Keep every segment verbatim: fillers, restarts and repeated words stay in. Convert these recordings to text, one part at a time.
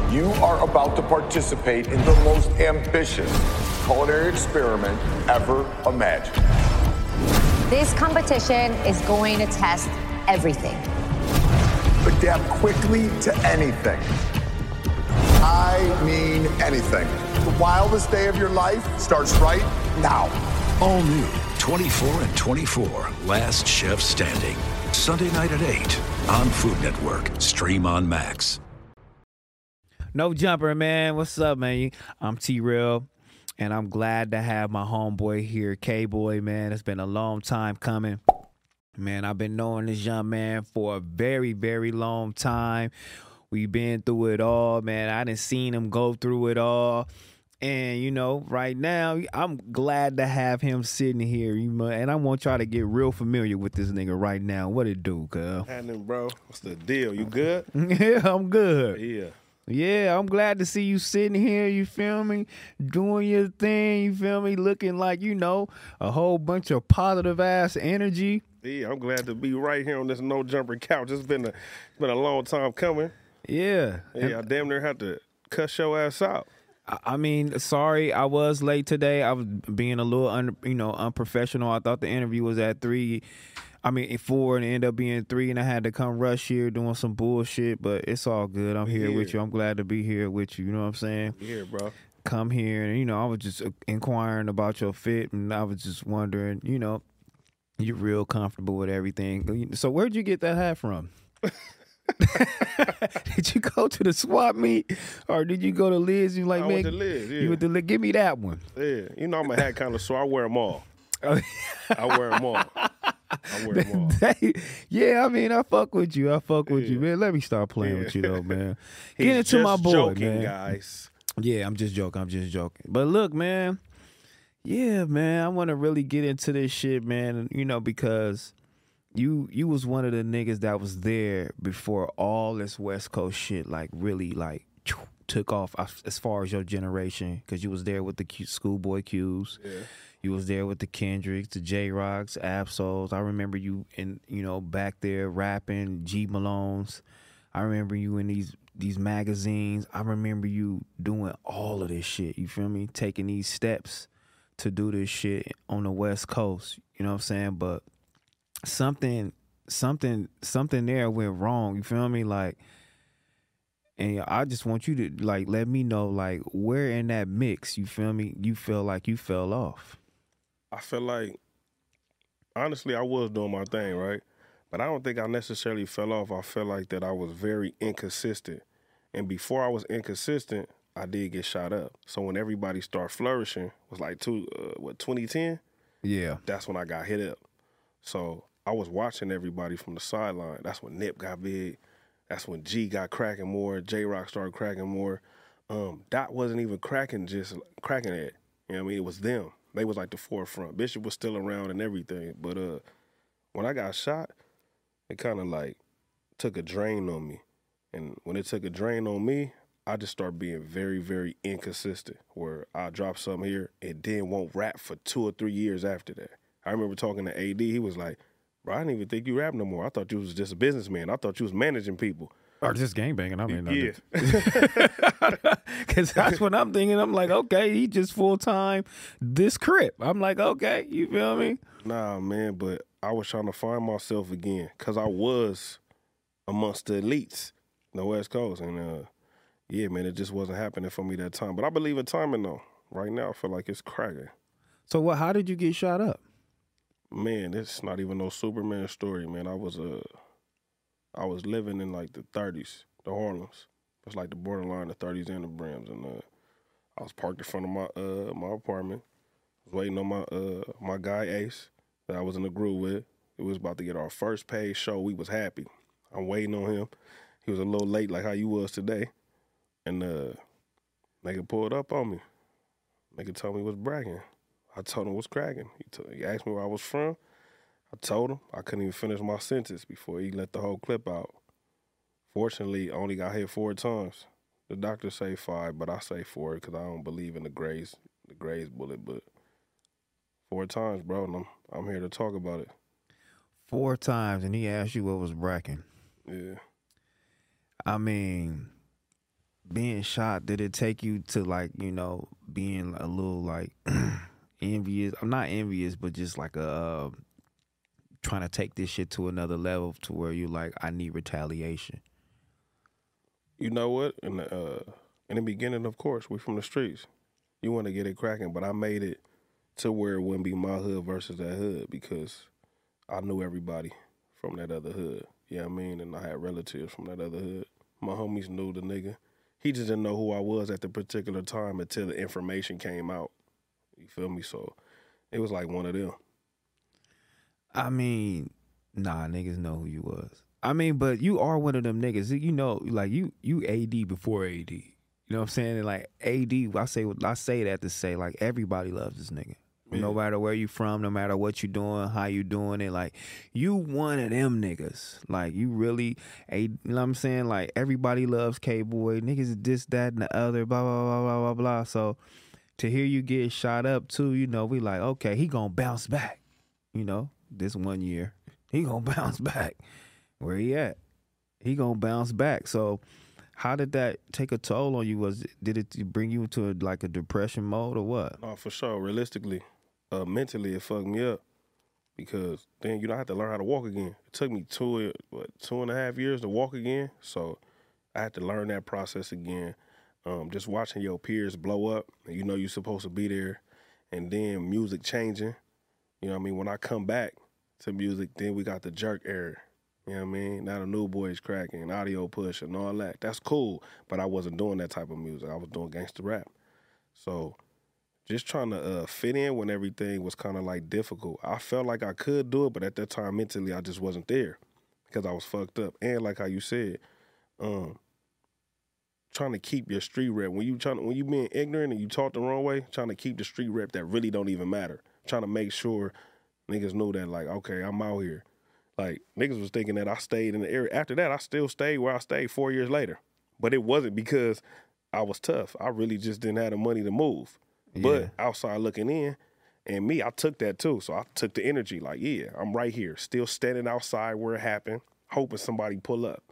You are about to participate in the most ambitious culinary experiment ever imagined. This competition is going to test everything. Adapt quickly to anything. I mean anything. The wildest day of your life starts right now. All new, twenty-four and twenty-four, Last Chef Standing. Sunday night at eight on Food Network. Stream on Max. No Jumper, man. What's up, man? I'm T-Real, and I'm glad to have my homeboy here, K-Boy, man. It's been a long time coming. Man, I've been knowing this young man for a very, very long time. We've been through it all, man. I done seen him go through it all. And, you know, right now, I'm glad to have him sitting here. You know, and I want y'all to get real familiar with this nigga right now. What it do, cuz? Happening, bro. What's the deal? You good? Yeah, I'm good. Yeah. Yeah, I'm glad to see you sitting here, you feel me, doing your thing, you feel me, looking like, you know, a whole bunch of positive-ass energy. Yeah, I'm glad to be right here on this No Jumper couch. It's been a been a long time coming. Yeah. Yeah, I damn near had to cuss your ass out. I mean, sorry, I was late today. I was being a little, un, you know, unprofessional. I thought the interview was at three. I mean, four, and it ended up being three, and I had to come rush here doing some bullshit, but it's all good. I'm here yeah. with you. I'm glad to be here with you. You know what I'm saying? Yeah, bro. Come here, and, you know, I was just inquiring about your fit, and I was just wondering, you know, you're real comfortable with everything. So where'd you get that hat from? Did you go to the swap meet, or did you go to Liz? You like, I man, went to Liz, yeah. You went to Liz. Give me that one. Yeah, you know I'm a hat kind of so I wear them all. I wear them all. I wear them all. Yeah, I mean, I fuck with you. I fuck with yeah. you, man. Let me start playing yeah. with you, though, man. He's Get into just my boy, joking, man. Guys. Yeah, I'm just joking. I'm just joking. But look, man. Yeah, man. I want to really get into this shit, man. You know, because you you was one of the niggas that was there before all this West Coast shit, like, really, like, took off as far as your generation, because you was there with the Q, Schoolboy Q's. Yeah. You was there with the Kendricks, the J-Rocks, Absols. I remember you in, you know, back there rapping, G Malones. I remember you in these these magazines. I remember you doing all of this shit, you feel me? Taking these steps to do this shit on the West Coast, you know what I'm saying? But something, something, something there went wrong, you feel me? Like, and I just want you to, like, let me know, like, where in that mix, you feel me, you feel like you fell off. I feel like, honestly, I was doing my thing, right? But I don't think I necessarily fell off. I felt like that I was very inconsistent. And before I was inconsistent, I did get shot up. So when everybody started flourishing, was like, two, uh, what, twenty ten? Yeah. That's when I got hit up. So I was watching everybody from the sideline. That's when Nip got big. That's when G got cracking more. J-Rock started cracking more. Um, Dot wasn't even cracking just cracking it. You know what I mean? It was them. They was like the forefront. Bishop was still around and everything. But uh, when I got shot, it kind of like took a drain on me. And when it took a drain on me, I just started being very, very inconsistent, where I drop something here and then won't rap for two or three years after that. I remember talking to A D. He was like, bro, I didn't even think you rap no more. I thought you was just a businessman. I thought you was managing people. Or just gangbanging. I mean, yeah. Because that's what I'm thinking. I'm like, okay, he just full-time this crip. I'm like, okay, you feel me? Nah, man, but I was trying to find myself again because I was amongst the elites in the West Coast. And, uh, yeah, man, it just wasn't happening for me that time. But I believe in timing, though. Right now, I feel like it's cracking. So what? How did you get shot up? Man, it's not even no Superman story, man. I was uh, I was living in like the thirties, the Harlems. It's like the borderline, the thirties and the Brims, and uh, I was parked in front of my uh my apartment, was waiting on my uh my guy Ace that I was in the groove with. It was about to get our first paid show. We was happy. I'm waiting on him. He was a little late, like how you was today, and uh, nigga pulled up on me. Nigga told me what's bragging. I told him what's cracking. He, t- he asked me where I was from. I told him. I couldn't even finish my sentence before he let the whole clip out. Fortunately, I only got hit four times. The doctors say five, but I say four because I don't believe in the Grays, the Grays bullet. But four times, bro, and I'm I'm here to talk about it. Four times, and he asked you what was bracking. Yeah. I mean, being shot, did it take you to like, you know, being a little like envious? I'm not envious, but just like a uh, trying to take this shit to another level to where you like, I need retaliation. You know what? In the uh, in the beginning, of course, we from the streets. You want to get it cracking, but I made it to where it wouldn't be my hood versus that hood because I knew everybody from that other hood. You know what I mean? And I had relatives from that other hood. My homies knew the nigga. He just didn't know who I was at the particular time until the information came out. You feel me? So it was like one of them. I mean, nah, niggas know who you was. I mean, but you are one of them niggas. You know, like you you A D before A D. You know what I'm saying? And like A D, I say I say that to say like everybody loves this nigga. Yeah. No matter where you from, no matter what you doing, how you doing it, like you one of them niggas. Like you really, a, you know what I'm saying? Like everybody loves K-Boy. Niggas is this, that, and the other, blah, blah, blah, blah, blah, blah. So to hear you get shot up too, you know, we like, okay, he gonna bounce back. You know, this one year, he gonna bounce back. Where he at? He gonna bounce back. So how did that take a toll on you? Was it, did it bring you into a, like a depression mode or what? No, for sure. Realistically, uh, mentally, it fucked me up because then you don't have to learn how to walk again. It took me two, what, two and a half years to walk again. So I had to learn that process again. Um, just watching your peers blow up, and you know you're supposed to be there, and then music changing. You know what I mean? When I come back to music, then we got the jerk era. You know what I mean? Now the new boys cracking, audio push and all that. That's cool, but I wasn't doing that type of music. I was doing gangster rap. So just trying to uh, fit in when everything was kind of like difficult. I felt like I could do it, but at that time mentally I just wasn't there because I was fucked up. And like how you said, um, trying to keep your street rep. When you trying, when you being ignorant and you talk the wrong way, trying to keep the street rep that really don't even matter. Trying to make sure niggas know that like, okay, I'm out here. Like, niggas was thinking that I stayed in the area. After that, I still stayed where I stayed four years later. But it wasn't because I was tough. I really just didn't have the money to move. Yeah. But outside looking in, and me, I took that too. So I took the energy like, yeah, I'm right here, still standing outside where it happened, hoping somebody pull up.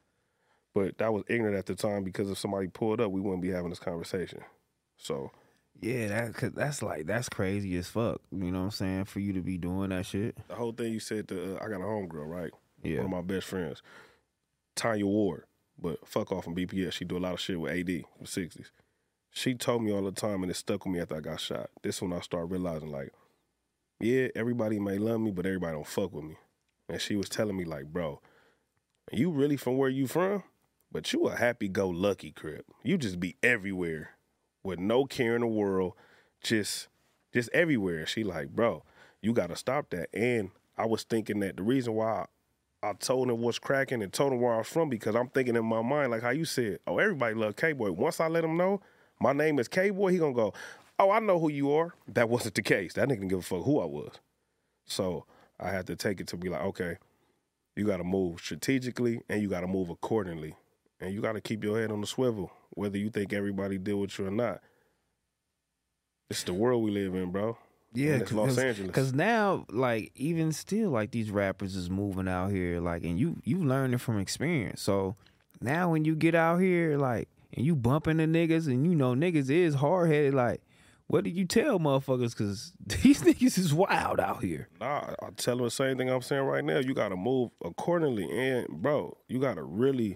But that was ignorant at the time because if somebody pulled up, we wouldn't be having this conversation. So... yeah, that cause that's like that's crazy as fuck. You know what I'm saying? For you to be doing that shit. The whole thing you said to uh, I got a homegirl, right? Yeah. One of my best friends, Tanya Ward, but fuck off from B P S. She do a lot of shit with A D in the sixties. She told me all the time, and it stuck with me after I got shot. This is when I started realizing, like, yeah, everybody may love me, but everybody don't fuck with me. And she was telling me, like, bro, you really from where you from? But you a happy-go-lucky crip. You just be everywhere. With no care in the world, just just everywhere. She like, bro, you got to stop that. And I was thinking that the reason why I, I told him what's cracking and told him where I was from, because I'm thinking in my mind, like how you said, oh, everybody love K-Boy. Once I let him know my name is K-Boy, he going to go, oh, I know who you are. That wasn't the case. That nigga didn't give a fuck who I was. So I had to take it to be like, okay, you got to move strategically and you got to move accordingly. And you got to keep your head on the swivel, whether you think everybody deal with you or not. It's the world we live in, bro. Yeah, and it's Los Angeles. Because now, like, even still, like, these rappers is moving out here, like, and you you learning from experience. So now when you get out here, like, and you bumping the niggas, and you know niggas is hard-headed, like, what do you tell motherfuckers? Because these niggas is wild out here. Nah, I tell them the same thing I'm saying right now. You got to move accordingly. And, bro, you got to really...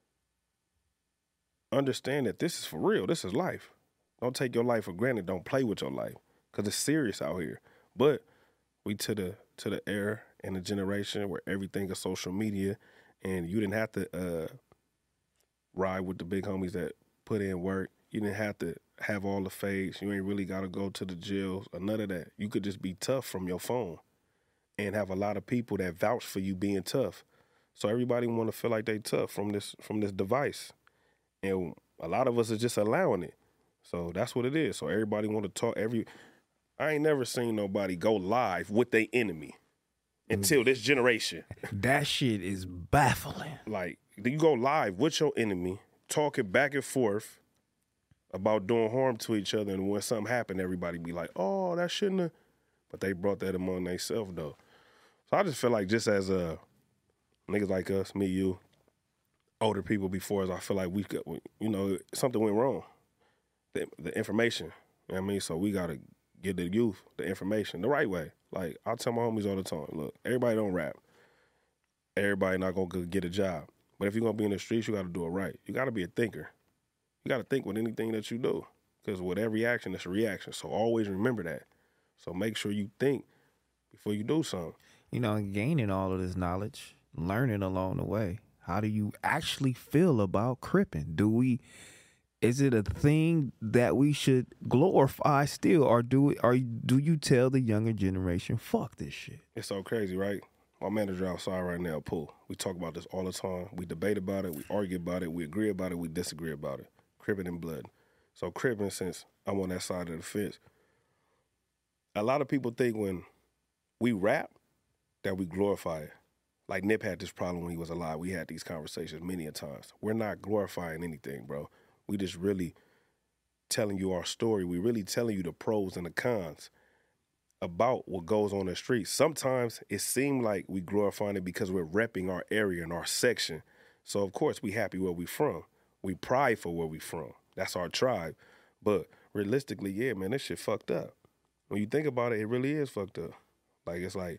understand that this is for real. This is life. Don't take your life for granted. Don't play with your life because it's serious out here. But we to the to the era and the generation where everything is social media, and you didn't have to uh, ride with the big homies that put in work. You didn't have to have all the fades. You ain't really got to go to the jails or none of that. You could just be tough from your phone and have a lot of people that vouch for you being tough. So everybody want to feel like they tough from this from this device. And a lot of us are just allowing it. So that's what it is. So everybody want to talk. Every I ain't never seen nobody go live with their enemy until this generation. That shit is baffling. Like, you go live with your enemy, talking back and forth about doing harm to each other, and when something happened, everybody be like, oh, that shouldn't have. But they brought that among themselves, though. So I just feel like just as uh, niggas like us, me, you, older people before us, I feel like we could, you know, something went wrong. The, the information, you know what I mean? So we got to give the youth the information the right way. Like, I tell my homies all the time, look, everybody don't rap. Everybody not going to get a job. But if you're going to be in the streets, you got to do it right. You got to be a thinker. You got to think with anything that you do. Because with every action, it's a reaction. So always remember that. So make sure you think before you do something. You know, gaining all of this knowledge, learning along the way. How do you actually feel about cripping? Do we, is it a thing that we should glorify still, or do we, or do you tell the younger generation, fuck this shit? It's so crazy, right? My manager outside right now, Pooh. We talk about this all the time. We debate about it. We argue about it. We agree about it. We disagree about it. Cripping and blood. So cripping, since I'm on that side of the fence, a lot of people think when we rap that we glorify it. Like Nip had this problem when he was alive. We had these conversations many a times. We're not glorifying anything, bro. We just really telling you our story. We really telling you the pros and the cons about what goes on in the street. Sometimes it seems like we glorifying it because we're repping our area and our section. So, of course, we happy where we from. We pride for where we from. That's our tribe. But realistically, yeah, man, this shit fucked up. When you think about it, it really is fucked up. Like, it's like,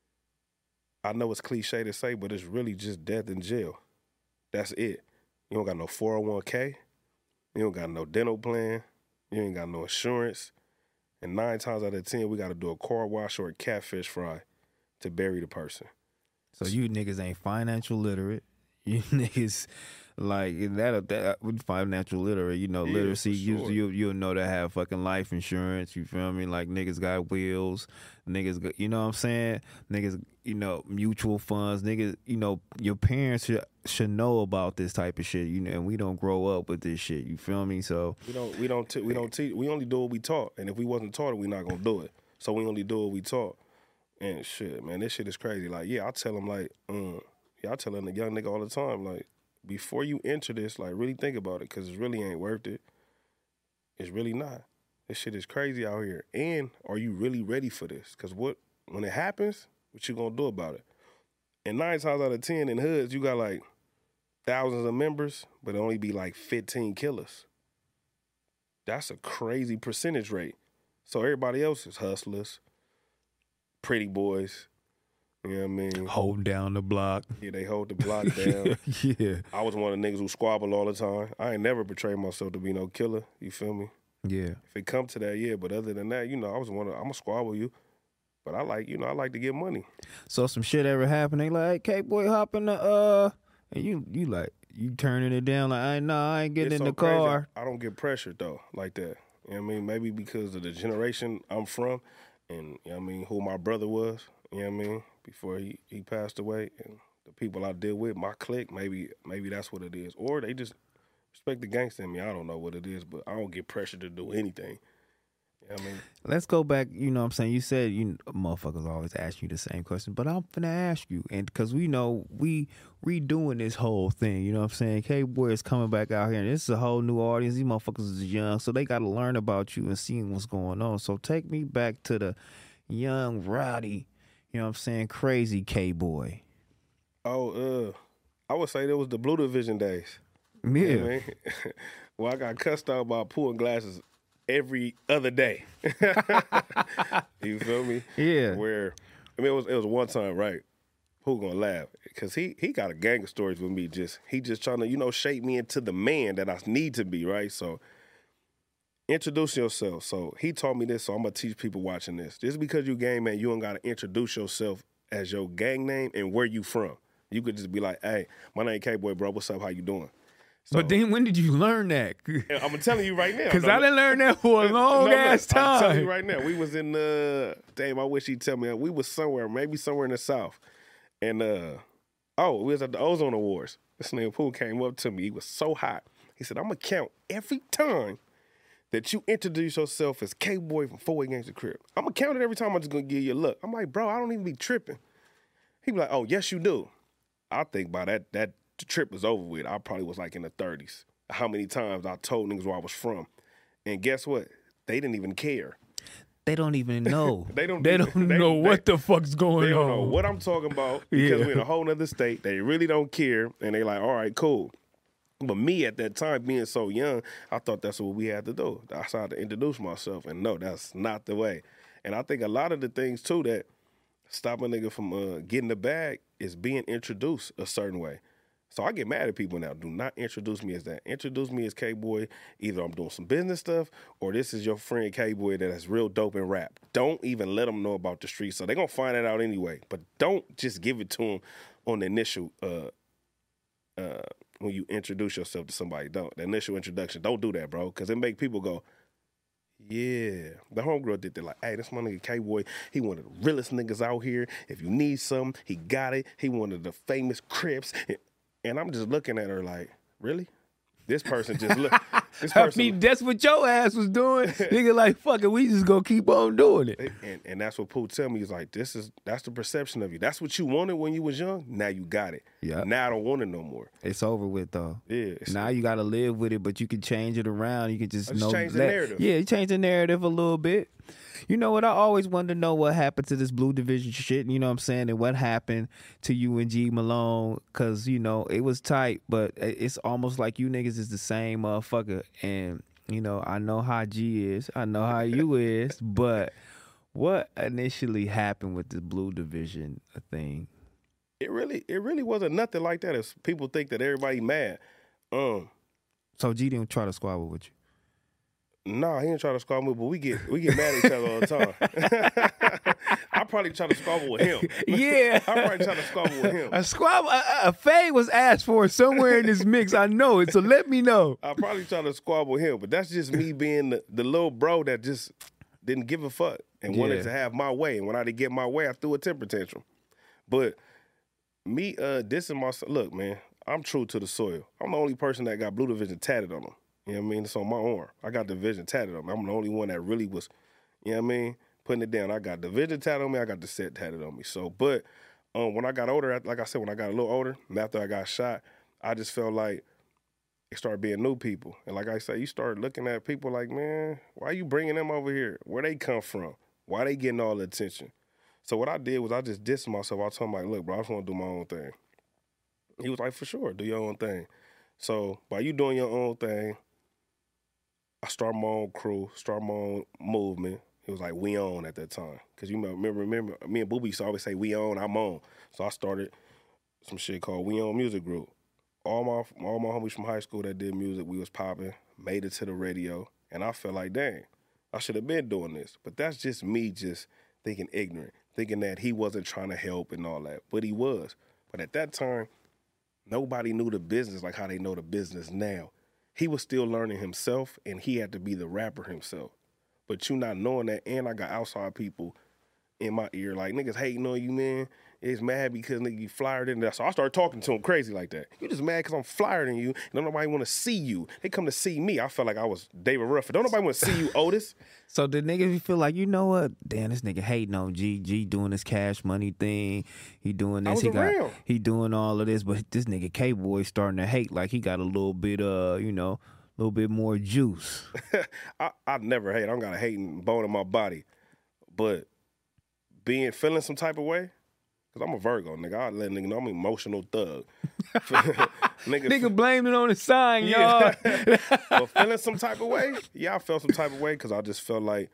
I know it's cliche to say, but it's really just death in jail. That's it. You don't got no four oh one k. You don't got no dental plan. You ain't got no insurance. And nine times out of ten, we got to do a car wash or a catfish fry to bury the person. So you niggas ain't financial literate. You niggas like that. That financial literate. You know, Yeah, literacy. for You sure. you you'll know to have fucking life insurance. You feel me? Like niggas got wheels. Niggas, got, you know what I'm saying? Niggas, you know, mutual funds. Niggas, you know, your parents should should know about this type of shit. You know, and we don't grow up with this shit. You feel me? So We don't we don't t- we don't teach. We only do what we taught. And if we wasn't taught it, we not gonna do it. So we only do what we taught. And shit, man, this shit is crazy. Like, yeah, I tell them like, um, yeah, I tell them the young nigga all the time, like, before you enter this, like, really think about it, because it really ain't worth it. It's really not. This shit is crazy out here. And are you really ready for this? Because what when it happens, what you gonna do about it? And nine times out of ten in hoods, you got like thousands of members, but it only be like fifteen killers. That's a crazy percentage rate. So everybody else is hustlers, pretty boys. You know what I mean? holding down the block. Yeah, they hold the block down. Yeah, I was one of the niggas who squabble all the time. I ain't never portrayed myself to be no killer. You feel me? yeah. If it come to that, yeah. But other than that, you know, I was one of, I'm a squabble you. But I like, you know, I like to get money. So some shit ever happen? They like, hey, boy, hop in the uh, and you you like you turning it down like, I know I ain't getting It's in so the car. crazy. I don't get pressured though like that. You know what I mean? Maybe because of the generation I'm from and, you know what I mean, who my brother was, you know what I mean, before he, he passed away, and the people I deal with, my clique, maybe maybe that's what it is. Or they just respect the gangster in me. I don't know what it is, but I don't get pressured to do anything. You know what I mean? Let's go back. You know what I'm saying? You said you motherfuckers always ask you the same question, but I'm finna ask you. And because we know we redoing this whole thing, you know what I'm saying? K-Boy is coming back out here, and this is a whole new audience. These motherfuckers is young, so they got to learn about you and seeing what's going on. So take me back to the young, rowdy, you know what I'm saying, crazy K-Boy. Oh, uh, I would say that was the Blue Division days. Yeah. You know what I mean? Well, I got cussed out by pulling glasses every other day. You feel me? Yeah. Where, I mean, it was it was one time, right? Who gonna laugh? Because he he got a gang of stories with me. Just he just trying to, you know, shape me into the man that I need to be, right? So introduce yourself. So he taught me this, so I'm gonna teach people watching this. Just because you gang man, you don't gotta introduce yourself as your gang name and where you from. You could just be like, hey, my name K-Boy, bro. What's up? How you doing? So, But then when did you learn that? I'm telling you right now. Because No, I didn't learn that for a long no, no, ass time. I'm telling you right now. We was in uh damn, I wish he'd tell me. We was somewhere, maybe somewhere in the South. And uh oh, we was at the Ozone Awards. This nigga Pooh came up to me. He was so hot. He said, I'm gonna count every time that you introduce yourself as K-Boy from Four Way Gangsta Crib. I'm gonna count it every time. I'm just gonna give you a look. I'm like, bro, I don't even be tripping. He be like, oh, yes, you do. I think by that that the trip was over with. I probably was like in the thirties. How many times I told niggas where I was from. And guess what? They didn't even care. They don't even know. They don't. They do- don't they- know they- what the fuck's going They don't on. know what I'm talking about because Yeah. we're in a whole nother state. They really don't care, and they like, all right, cool. But me at that time, being so young, I thought that's what we had to do. That's how I had to introduce myself, and no, that's not the way. And I think a lot of the things too that stop a nigga from uh, getting the bag is being introduced a certain way. So I get mad at people now. Do not introduce me as that. Introduce me as K-Boy. Either I'm doing some business stuff or this is your friend K-Boy that is real dope in rap. Don't even let them know about the streets. So they're going to find it out anyway. But don't just give it to them on the initial, uh, uh, when you introduce yourself to somebody. Don't. The initial introduction. Don't do that, bro. Because it make people go, yeah. The homegirl did that like, hey, this my nigga K-Boy. He one of the realest niggas out here. If you need something, he got it. He one of the famous Crips. And I'm just looking at her like, really? This person just look. This person, I mean, that's what your ass was doing. Nigga, like, fuck it, we just gonna keep on doing it. and, and that's what Pooh tell me. He's like, this is that's the perception of you. That's what you wanted when you was young. Now you got it. Yeah. Now I don't want it no more. It's over with though. Yeah. it's- Now you gotta live with it, but you can change it around. You can just, I just know change the let- narrative. Yeah, you change the narrative a little bit. You know what? I always wanted to know what happened to this Blue Division shit. You know what I'm saying? And what happened to you and G Malone? Cause you know it was tight, but it's almost like you niggas is the same motherfucker. And you know I know how G is, I know how you is, but what initially happened with the Blue Division thing? It really, it really wasn't nothing like that. As people think that everybody mad. Um, So G didn't try to squabble with you. Nah, he didn't try to squabble, but we get we get mad at each other all the time. I probably try to squabble with him. Yeah. I probably try to squabble with him. A squabble, a, a fade was asked for somewhere in this mix. I know it, so let me know. I probably try to squabble with him, but that's just me being the, the little bro that just didn't give a fuck and Yeah. wanted to have my way. And when I didn't get my way, I threw a temper tantrum. But me uh, dissing myself, look, man, I'm true to the soil. I'm the only person that got Blue Division tatted on him. You know what I mean? It's on my arm. I got Division tatted on me. I'm the only one that really was, you know what I mean, putting it down. I got Division tatted on me. I got the set tatted on me. So, but um, when I got older, like I said, when I got a little older, and after I got shot, I just felt like it started being new people. And like I said, you start looking at people like, man, why you bringing them over here? Where they come from? Why they getting all the attention? So what I did was I just dissed myself. I told him, like, look, bro, I just want to do my own thing. He was like, for sure, do your own thing. So by you doing your own thing, I start my own crew, start my own movement. It was like We On at that time. Because you remember, remember, me and Booby used to always say, We On, I'm on. So I started some shit called We On Music Group. All my all my homies from high school that did music, we was popping, made it to the radio. And I felt like, dang, I should have been doing this. But that's just me just thinking ignorant, thinking that he wasn't trying to help and all that. But he was. But at that time, nobody knew the business like how they know the business now. He was still learning himself, and he had to be the rapper himself. But you not knowing that, and I got outside people in my ear like, niggas hating on you, man. It's mad because nigga you flyer than that. So I started talking to him crazy like that. You just mad because I'm flyer than you, and don't nobody want to see you. They come to see me. I felt like I was David Ruffin. Don't nobody want to see you, Otis. So the niggas feel like, you know what? Damn, this nigga hating on G. G doing this cash money thing. He doing I this. was He around. got he doing all of this, but this nigga K-Boy starting to hate like he got a little bit uh, you know, a little bit more juice. I, I never hate. I don't got a hating bone in my body. But being, feeling some type of way, because I'm a Virgo, nigga. I let nigga know I'm an emotional thug. nigga, Nigga blamed it on the sign, y'all. Yeah. But feeling some type of way, yeah, I felt some type of way because I just felt like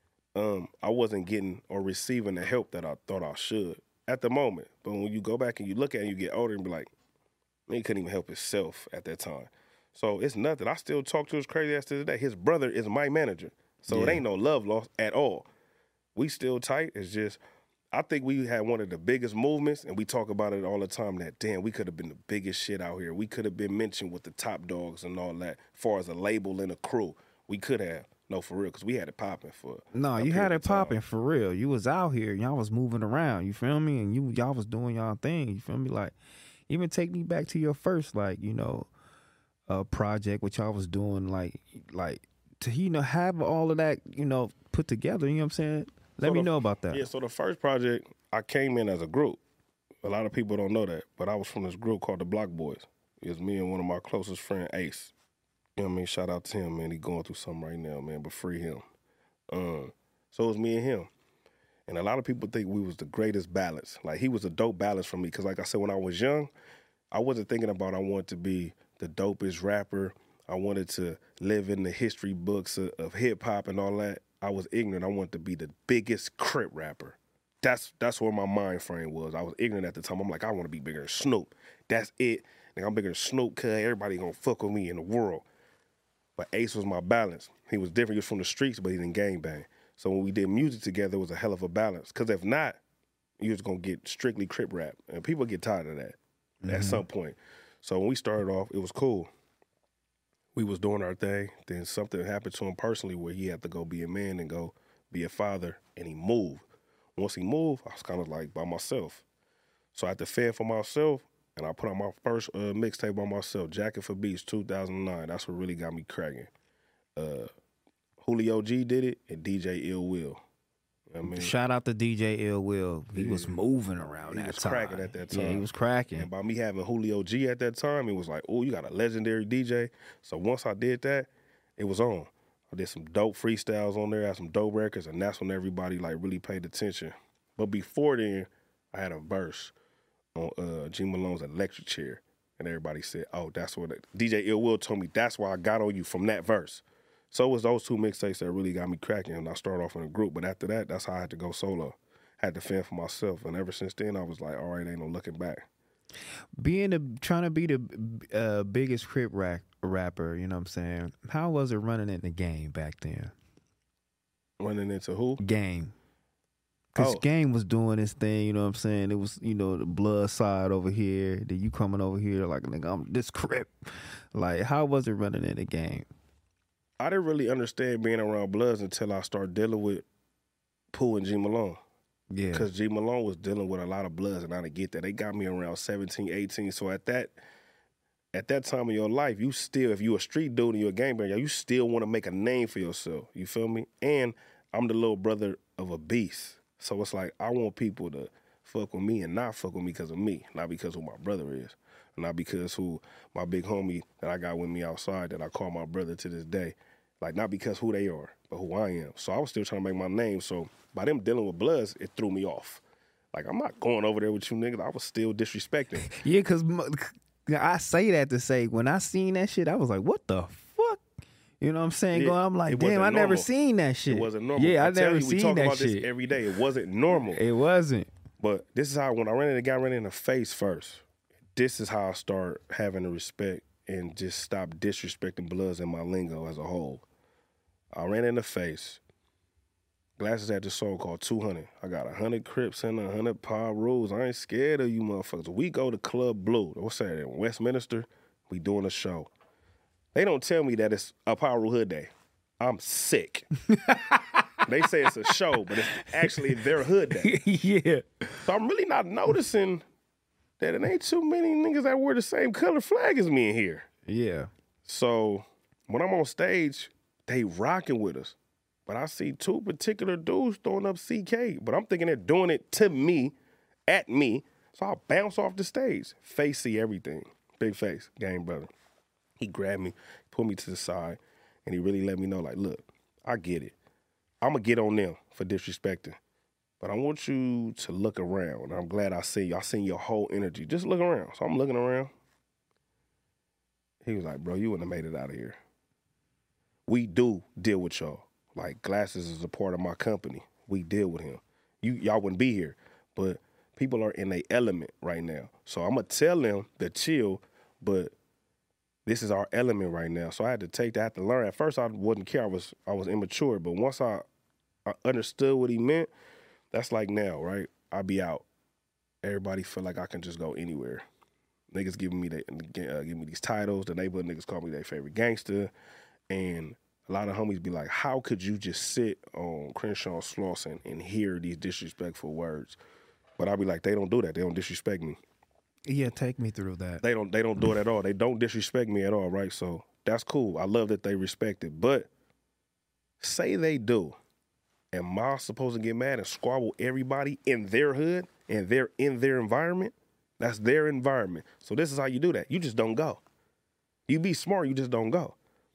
um, I wasn't getting or receiving the help that I thought I should at the moment. But when you go back and you look at it and you get older and be like, man, he couldn't even help himself at that time. So it's nothing. I still talk to his crazy ass to this day. His brother is my manager. So it Yeah. ain't no love lost at all. We still tight. It's just, I think we had one of the biggest movements, and we talk about it all the time, that, damn, we could have been the biggest shit out here. We could have been mentioned with the top dogs and all that, as far as a label and a crew. We could have. No, for real, because we had it popping for No, a you period had of it time. popping for real. You was out here, y'all was moving around. You feel me? And you y'all was doing y'all thing. You feel me? Like, even take me back to your first, like, you know, uh, project, which y'all was doing, like, like to you know have all of that, you know, put together. You know what I'm saying? Let So me the- know about that. Yeah, so the first project, I came in as a group. A lot of people don't know that, but I was from this group called the Block Boys. It was me and one of my closest friends, Ace. You know what I mean? Shout out to him, man. He going through something right now, man, but free him. Um, So it was me and him. And a lot of people think we was the greatest balance. Like, he was a dope balance for me because, like I said, when I was young, I wasn't thinking about I wanted to be the dopest rapper. I wanted to live in the history books of, of hip-hop and all that. I was ignorant. I wanted to be the biggest Crip rapper. That's that's where my mind frame was. I was ignorant at the time. I'm like, I want to be bigger than Snoop. That's it. Like, I'm bigger than Snoop, cuz everybody gonna fuck with me in the world. But Ace was my balance. He was different. He was from the streets, but he didn't gangbang. So when we did music together, it was a hell of a balance. Because if not, you was going to get strictly Crip rap. And people get tired of that mm-hmm. at some point. So when we started off, it was cool. We was doing our thing. Then something happened to him personally where he had to go be a man and go be a father, and he moved. Once he moved, I was kind of like by myself. So I had to fend for myself, and I put out my first uh, mixtape by myself, Jacket for Beats, two thousand nine. That's what really got me cracking. Uh, Julio G did it, and D J Ill Will. You know what I mean? Shout out to D J Ill Will. He yeah. was moving around he that was time. cracking at that time. Yeah, he was cracking. And by me having Julio G at that time, it was like, oh, you got a legendary D J. So once I did that, it was on. I did some dope freestyles on there, had some dope records, and that's when everybody like really paid attention. But before then, I had a verse on uh, G Malone's Electric Chair, and everybody said, oh, that's what it, D J Ill Will told me, that's why I got on you from that verse. So it was those two mixtapes that really got me cracking, and I started off in a group. But after that, that's how I had to go solo. I had to fend for myself, and ever since then, I was like, all right, ain't no looking back. Being the trying to be the uh, biggest Crip rap, rapper, you know what I'm saying? How was it running in the game back then? Running into who? Game. Because oh. Game was doing this thing, you know what I'm saying? It was, you know, the blood side over here. Then you coming over here like, nigga, I'm this Crip. Like, how was it running in the game? I didn't really understand being around Bloods until I started dealing with Pooh and G Malone. Yeah. Because G Malone was dealing with a lot of Bloods, and I didn't get that. They got me around seventeen, eighteen. So at that at that time of your life, you still, if you a street dude and you're a gangbanger, you still want to make a name for yourself. You feel me? And I'm the little brother of a beast. So it's like I want people to fuck with me and not fuck with me because of me, not because of who my brother is. Not because who my big homie that I got with me outside that I call my brother to this day. Like, not because who they are, but who I am. So I was still trying to make my name. So by them dealing with Bloods, it threw me off. Like, I'm not going over there with you niggas. I was still disrespecting. Yeah, because I say that to say, when I seen that shit, I was like, what the fuck? You know what I'm saying? Yeah, Going, I'm like, damn, I normal. never seen that shit. It wasn't normal. Yeah, I, I never you, seen we talk that about shit. This every day. It wasn't normal. It wasn't. But this is how, when I ran into the guy, ran in the face first. This is how I start having the respect and just stop disrespecting Bloods in my lingo as a whole. I ran in the face. Glasses had this song called two hundred. I got one hundred Crips and one hundred Power Rules. I ain't scared of you motherfuckers. We go to Club Blue. What's that, in Westminster? We doing a show. They don't tell me that it's a Power Rule Hood Day. I'm sick. They say it's a show, but it's actually their hood day. Yeah. So I'm really not noticing that it ain't too many niggas that wear the same color flag as me in here. Yeah. So when I'm on stage, they rocking with us. But I see two particular dudes throwing up C K. But I'm thinking they're doing it to me, at me. So I bounce off the stage. Face see everything. Big face, gang brother. He grabbed me, pulled me to the side, and he really let me know, like, look, I get it. I'm going to get on them for disrespecting. But I want you to look around. And I'm glad I see you. I seen your whole energy. Just look around. So I'm looking around. He was like, bro, you wouldn't have made it out of here. We do deal with y'all. Like, Glasses is a part of my company. We deal with him. You, y'all wouldn't be here. But people are in their element right now. So I'm going to tell them to chill, but this is our element right now. So I had to take that, I had to learn. At first, I wouldn't care. I was I was immature. But once I, I understood what he meant, that's like now, right? I be out. Everybody feel like I can just go anywhere. Niggas giving me they, uh, give me these titles. The neighborhood niggas call me their favorite gangster. And a lot of homies be like, how could you just sit on Crenshaw Slauson and hear these disrespectful words? But I be like, they don't do that. They don't disrespect me. Yeah, take me through that. They don't they don't do it at all. They don't disrespect me at all, right? So that's cool. I love that they respect it. But say they do. Am I supposed to get mad and squabble everybody in their hood and they're in their environment? That's their environment. So this is how you do that. You just don't go. You be smart, you just don't go.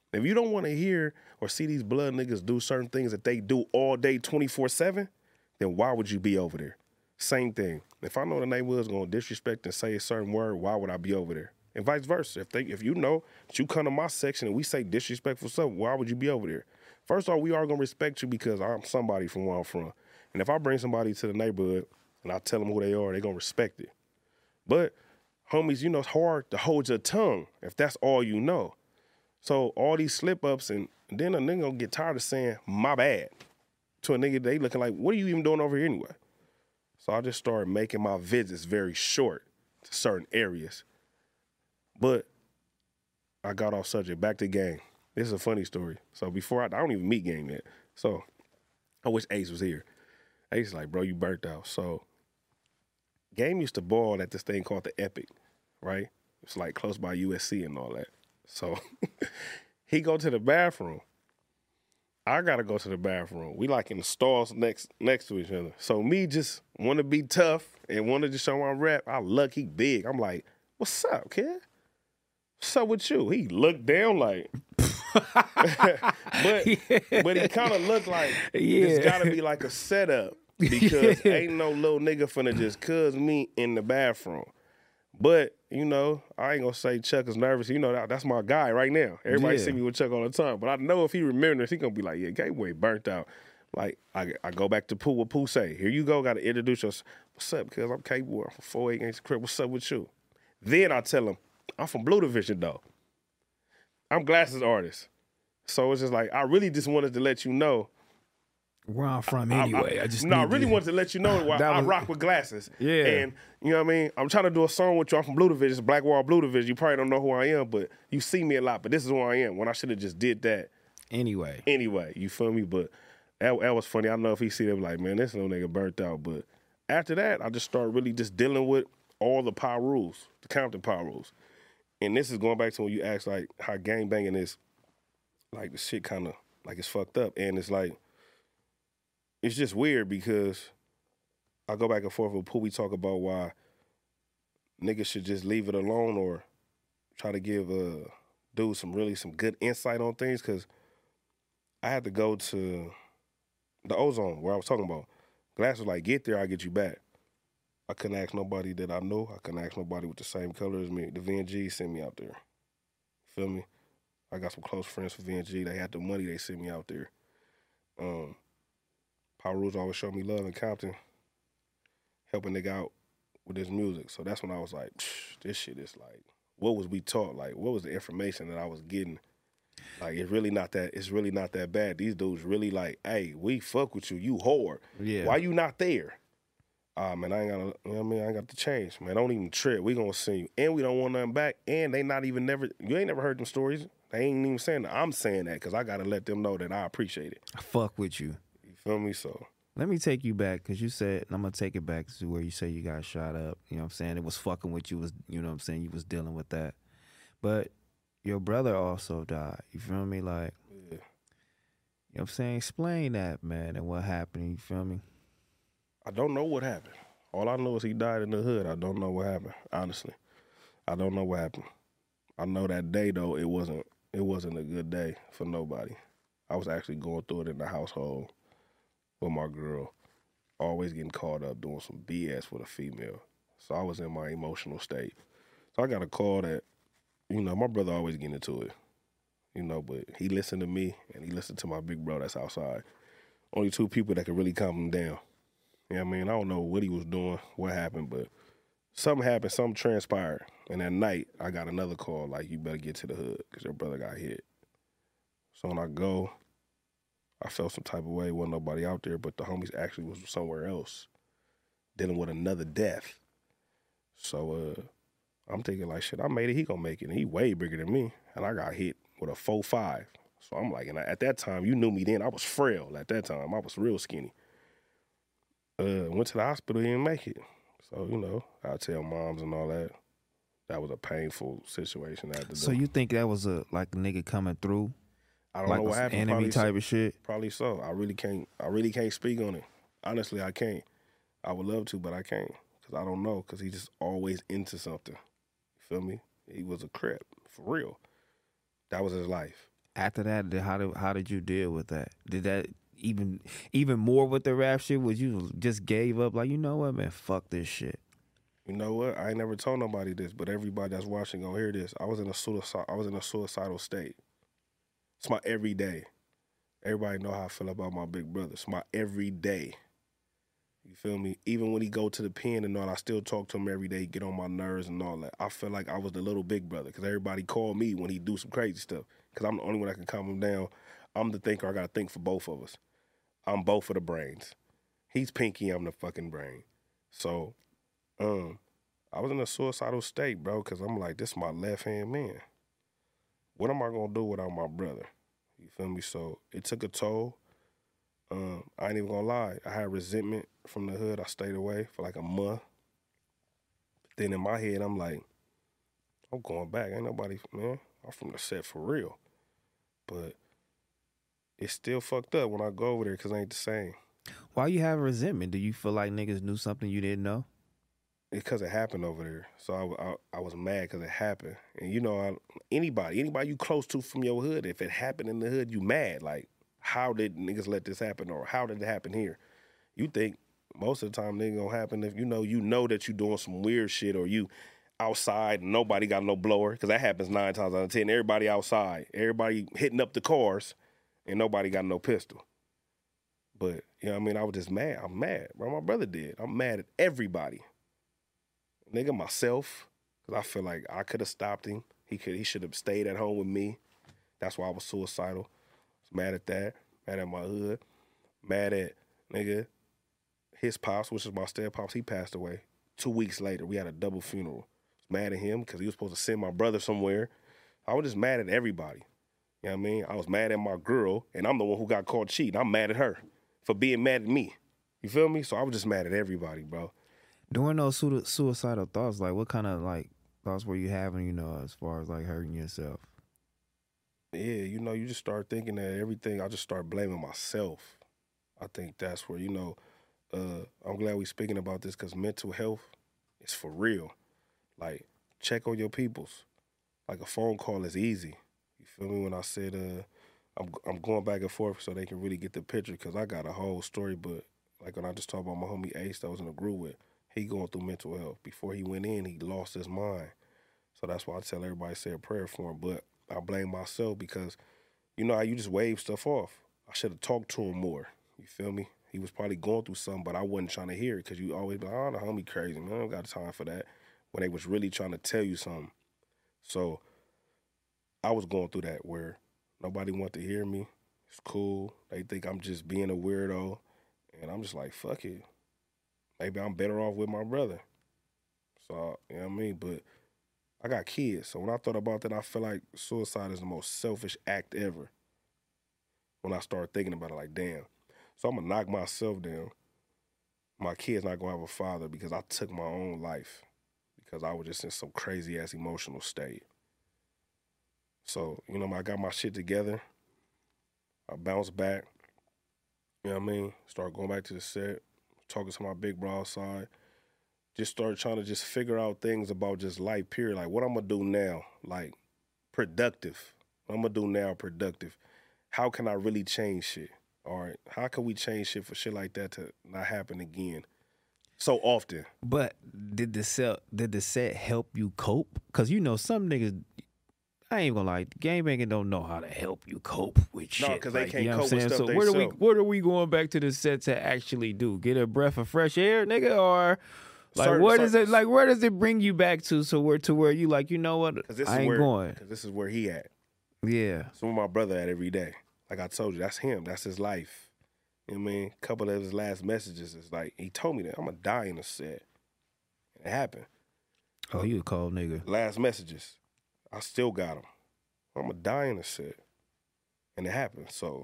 If you don't want to hear or see these blood niggas do certain things that they do all day twenty-four seven, then why would you be over there? Same thing. If I know the neighborhood's going to disrespect and say a certain word, why would I be over there? And vice versa. If they, if you know that you come to my section and we say disrespectful stuff, why would you be over there? First off, we are going to respect you because I'm somebody from where I'm from. And if I bring somebody to the neighborhood and I tell them who they are, they're going to respect it. But, homies, you know, it's hard to hold your tongue if that's all you know. So all these slip-ups, and, and then a nigga gonna get tired of saying, my bad, to a nigga they looking like, what are you even doing over here anyway? So I just started making my visits very short to certain areas. But I got off subject. Back to game. This is a funny story. So before I, I don't even meet Game yet. So I wish Ace was here. Ace is like, bro, you burnt out. So Game used to ball at this thing called the Epic, right? It's like close by U S C and all that. So he go to the bathroom. I gotta go to the bathroom. We like in the stalls next next to each other. So me just want to be tough and want to just show my rep. I look, he big. I'm like, what's up, kid? What's up with you? He looked down like, but yeah. but he kind of looked like yeah. It's gotta be like a setup because yeah. ain't no little nigga finna just cuz me in the bathroom. But, you know, I ain't gonna say Chuck is nervous. You know, that, that's my guy right now. Everybody yeah. see me with Chuck all the time. But I know if he remembers, he gonna be like, yeah, Gateway burnt out. Like, I, I go back to Pooh, what Pooh say. Here you go, gotta introduce us. What's up, cuz? I'm K-Boy. I'm from four eight Gangsta Crip. What's up with you? Then I tell him, I'm from Blue Division, though. I'm Glasses artist. So it's just like, I really just wanted to let you know where I'm from anyway. I, I, I just no, I really to... wanted to let you know why I was... rock with glasses. Yeah. And you know what I mean? I'm trying to do a song with you. I'm from Blue Division, it's Black Wall Blue Division. You probably don't know who I am, but you see me a lot. But this is who I am. When I should have just did that. Anyway. Anyway, you feel me? But that, that was funny. I know if he see them like, man, this little nigga burnt out. But after that, I just started really just dealing with all the power rules, the Compton power rules. And this is going back to when you asked like how gang banging is, like the shit kind of like it's fucked up. And it's like, it's just weird because I go back and forth with Pooh. We talk about why niggas should just leave it alone or try to give uh, dudes some really some good insight on things. Because I had to go to the Ozone where I was talking about. Glass was like, get there, I'll get you back. I couldn't ask nobody that I know. I couldn't ask nobody with the same color as me. The V N G sent me out there. Feel me? I got some close friends for V N G. They had the money. They sent me out there. Um... Power Rules always showed me love in Compton, helping nigga out with his music. So that's when I was like, this shit is like, what was we taught? Like, what was the information that I was getting? Like, it's really not that, it's really not that bad. These dudes really like, hey, we fuck with you, you whore. Yeah. Why you not there? Ah, uh, man, I ain't got to, you know what I mean? I ain't got to change, man. Don't even trip. We gonna send you. And we don't want nothing back. And they not even never, you ain't never heard them stories. They ain't even saying that. I'm saying that because I got to let them know that I appreciate it. I fuck with you. Feel me? So let me take you back because you said, and I'm gonna take it back to where you say you got shot up. You know what I'm saying? It was fucking with you, was you know what I'm saying? You was dealing with that. But your brother also died. You feel me? Like, yeah. You know what I'm saying? Explain that, man, and what happened. You feel me? I don't know what happened. All I know is he died in the hood. I don't know what happened, honestly. I don't know what happened. I know that day though, it wasn't it wasn't a good day for nobody. I was actually going through it in the household with my girl, always getting caught up doing some B S with a female. So I was in my emotional state. So I got a call that, you know, my brother always getting into it, you know, but he listened to me and he listened to my big bro that's outside. Only two people that could really calm him down. You know what I mean? I don't know what he was doing, what happened, but something happened, something transpired. And that night, I got another call, like, you better get to the hood because your brother got hit. So when I go, I felt some type of way. Wasn't nobody out there, but the homies actually was somewhere else dealing with another death. So uh, I'm thinking like, shit, I made it, he gonna make it. And he way bigger than me. And I got hit with a four five. So I'm like, and at that time, you knew me then. I was frail at that time. I was real skinny. Uh, went to the hospital, he didn't make it. So, you know, I tell moms and all that. That was a painful situation. I had to so do. You think that was a like a nigga coming through? I don't like know what happened. Enemy probably type so, of shit. Probably so. I really can't. I really can't speak on it. Honestly, I can't. I would love to, but I can't because I don't know. Because he just always into something. You feel me? He was a Crip for real. That was his life. After that, how did how did you deal with that? Did that even even more with the rap shit? Was you just gave up? Like, you know what, man, fuck this shit. You know what? I ain't never told nobody this, but everybody that's watching gonna hear this. I was in a suicide. I was in a suicidal state. It's my everyday. Everybody know how I feel about my big brother. It's my everyday. You feel me? Even when he go to the pen and all, I still talk to him every day, get on my nerves and all that. I feel like I was the little big brother because everybody called me when he do some crazy stuff because I'm the only one that can calm him down. I'm the thinker. I got to think for both of us. I'm both of the brains. He's Pinky. I'm the fucking brain. So um, I was in a suicidal state, bro, because I'm like, this is my left-hand man. What am I going to do without my brother? You feel me? So it took a toll. Um, I ain't even gonna lie. I had resentment from the hood. I stayed away for like a month. But then in my head, I'm like, I'm going back. Ain't nobody, man. I'm from the set for real. But it's still fucked up when I go over there because it ain't the same. Why you have resentment? Do you feel like niggas knew something you didn't know? It's because it happened over there. So I, I, I was mad because it happened. And you know, I, anybody, anybody you close to from your hood, if it happened in the hood, you mad. Like, how did niggas let this happen, or how did it happen here? You think most of the time nigga gonna happen if you know you know that you doing some weird shit, or you outside and nobody got no blower, because that happens nine times out of ten. Everybody outside, everybody hitting up the cars, and nobody got no pistol. But, you know what I mean? I was just mad. I'm mad, bro. My brother did. I'm mad at everybody. Nigga, myself, because I feel like I could have stopped him. He could. He should have stayed at home with me. That's why I was suicidal. Mad at that, mad at my hood, mad at, nigga, his pops, which is my step pops, he passed away. Two weeks later, we had a double funeral. Mad at him because he was supposed to send my brother somewhere. I was just mad at everybody. You know what I mean? I was mad at my girl, and I'm the one who got caught cheating. I'm mad at her for being mad at me. You feel me? So I was just mad at everybody, bro. During those su- suicidal thoughts, like, what kind of, like, thoughts were you having, you know, as far as, like, hurting yourself? Yeah, you know, you just start thinking that everything, I just start blaming myself. I think that's where, you know, uh, I'm glad we're speaking about this because mental health is for real. Like, check on your peoples. Like, a phone call is easy. You feel me? When I said uh, I'm I'm going back and forth so they can really get the picture because I got a whole story, but like when I just talked about my homie Ace that I was in a group with, he going through mental health. Before he went in, he lost his mind. So that's why I tell everybody to say a prayer for him. But I blame myself because, you know how you just wave stuff off. I should have talked to him more. You feel me? He was probably going through something, but I wasn't trying to hear it because you always be like, oh, the homie crazy, man. I don't got time for that. When they was really trying to tell you something. So I was going through that where nobody wanted to hear me. It's cool. They think I'm just being a weirdo. And I'm just like, fuck it. Maybe I'm better off with my brother. So, you know what I mean? But I got kids, so when I thought about that, I feel like suicide is the most selfish act ever. When I started thinking about it, like, damn. So I'm going to knock myself down. My kid's not going to have a father because I took my own life because I was just in some crazy-ass emotional state. So, you know, I got my shit together. I bounced back. You know what I mean? Started going back to the set, talking to my big bro outside. Just started trying to just figure out things about just life, period. Like, what I'm going to do now, like, productive. What I'm going to do now, productive. How can I really change shit? All right, how can we change shit for shit like that to not happen again so often? But did the set, did the set help you cope? Because, you know, some niggas, I ain't gonna lie, gangbanging don't know how to help you cope with shit. No, because they like, can't you know cope with stuff so they what are we sell. what are we going back to the set to actually do? Get a breath of fresh air, nigga, or like Certain- what is certain- it like? Where does it bring you back to? So where to where you like, you know what? This I is ain't where, going. Because this is where he at. Yeah. That's where my brother at every day. Like I told you, that's him. That's his life. You know what I mean? A couple of his last messages is like, he told me that I'm going to die in the set. It happened. Oh, you a cold nigga. Last messages. I still got them. I'm going to die in the set. And it happened. So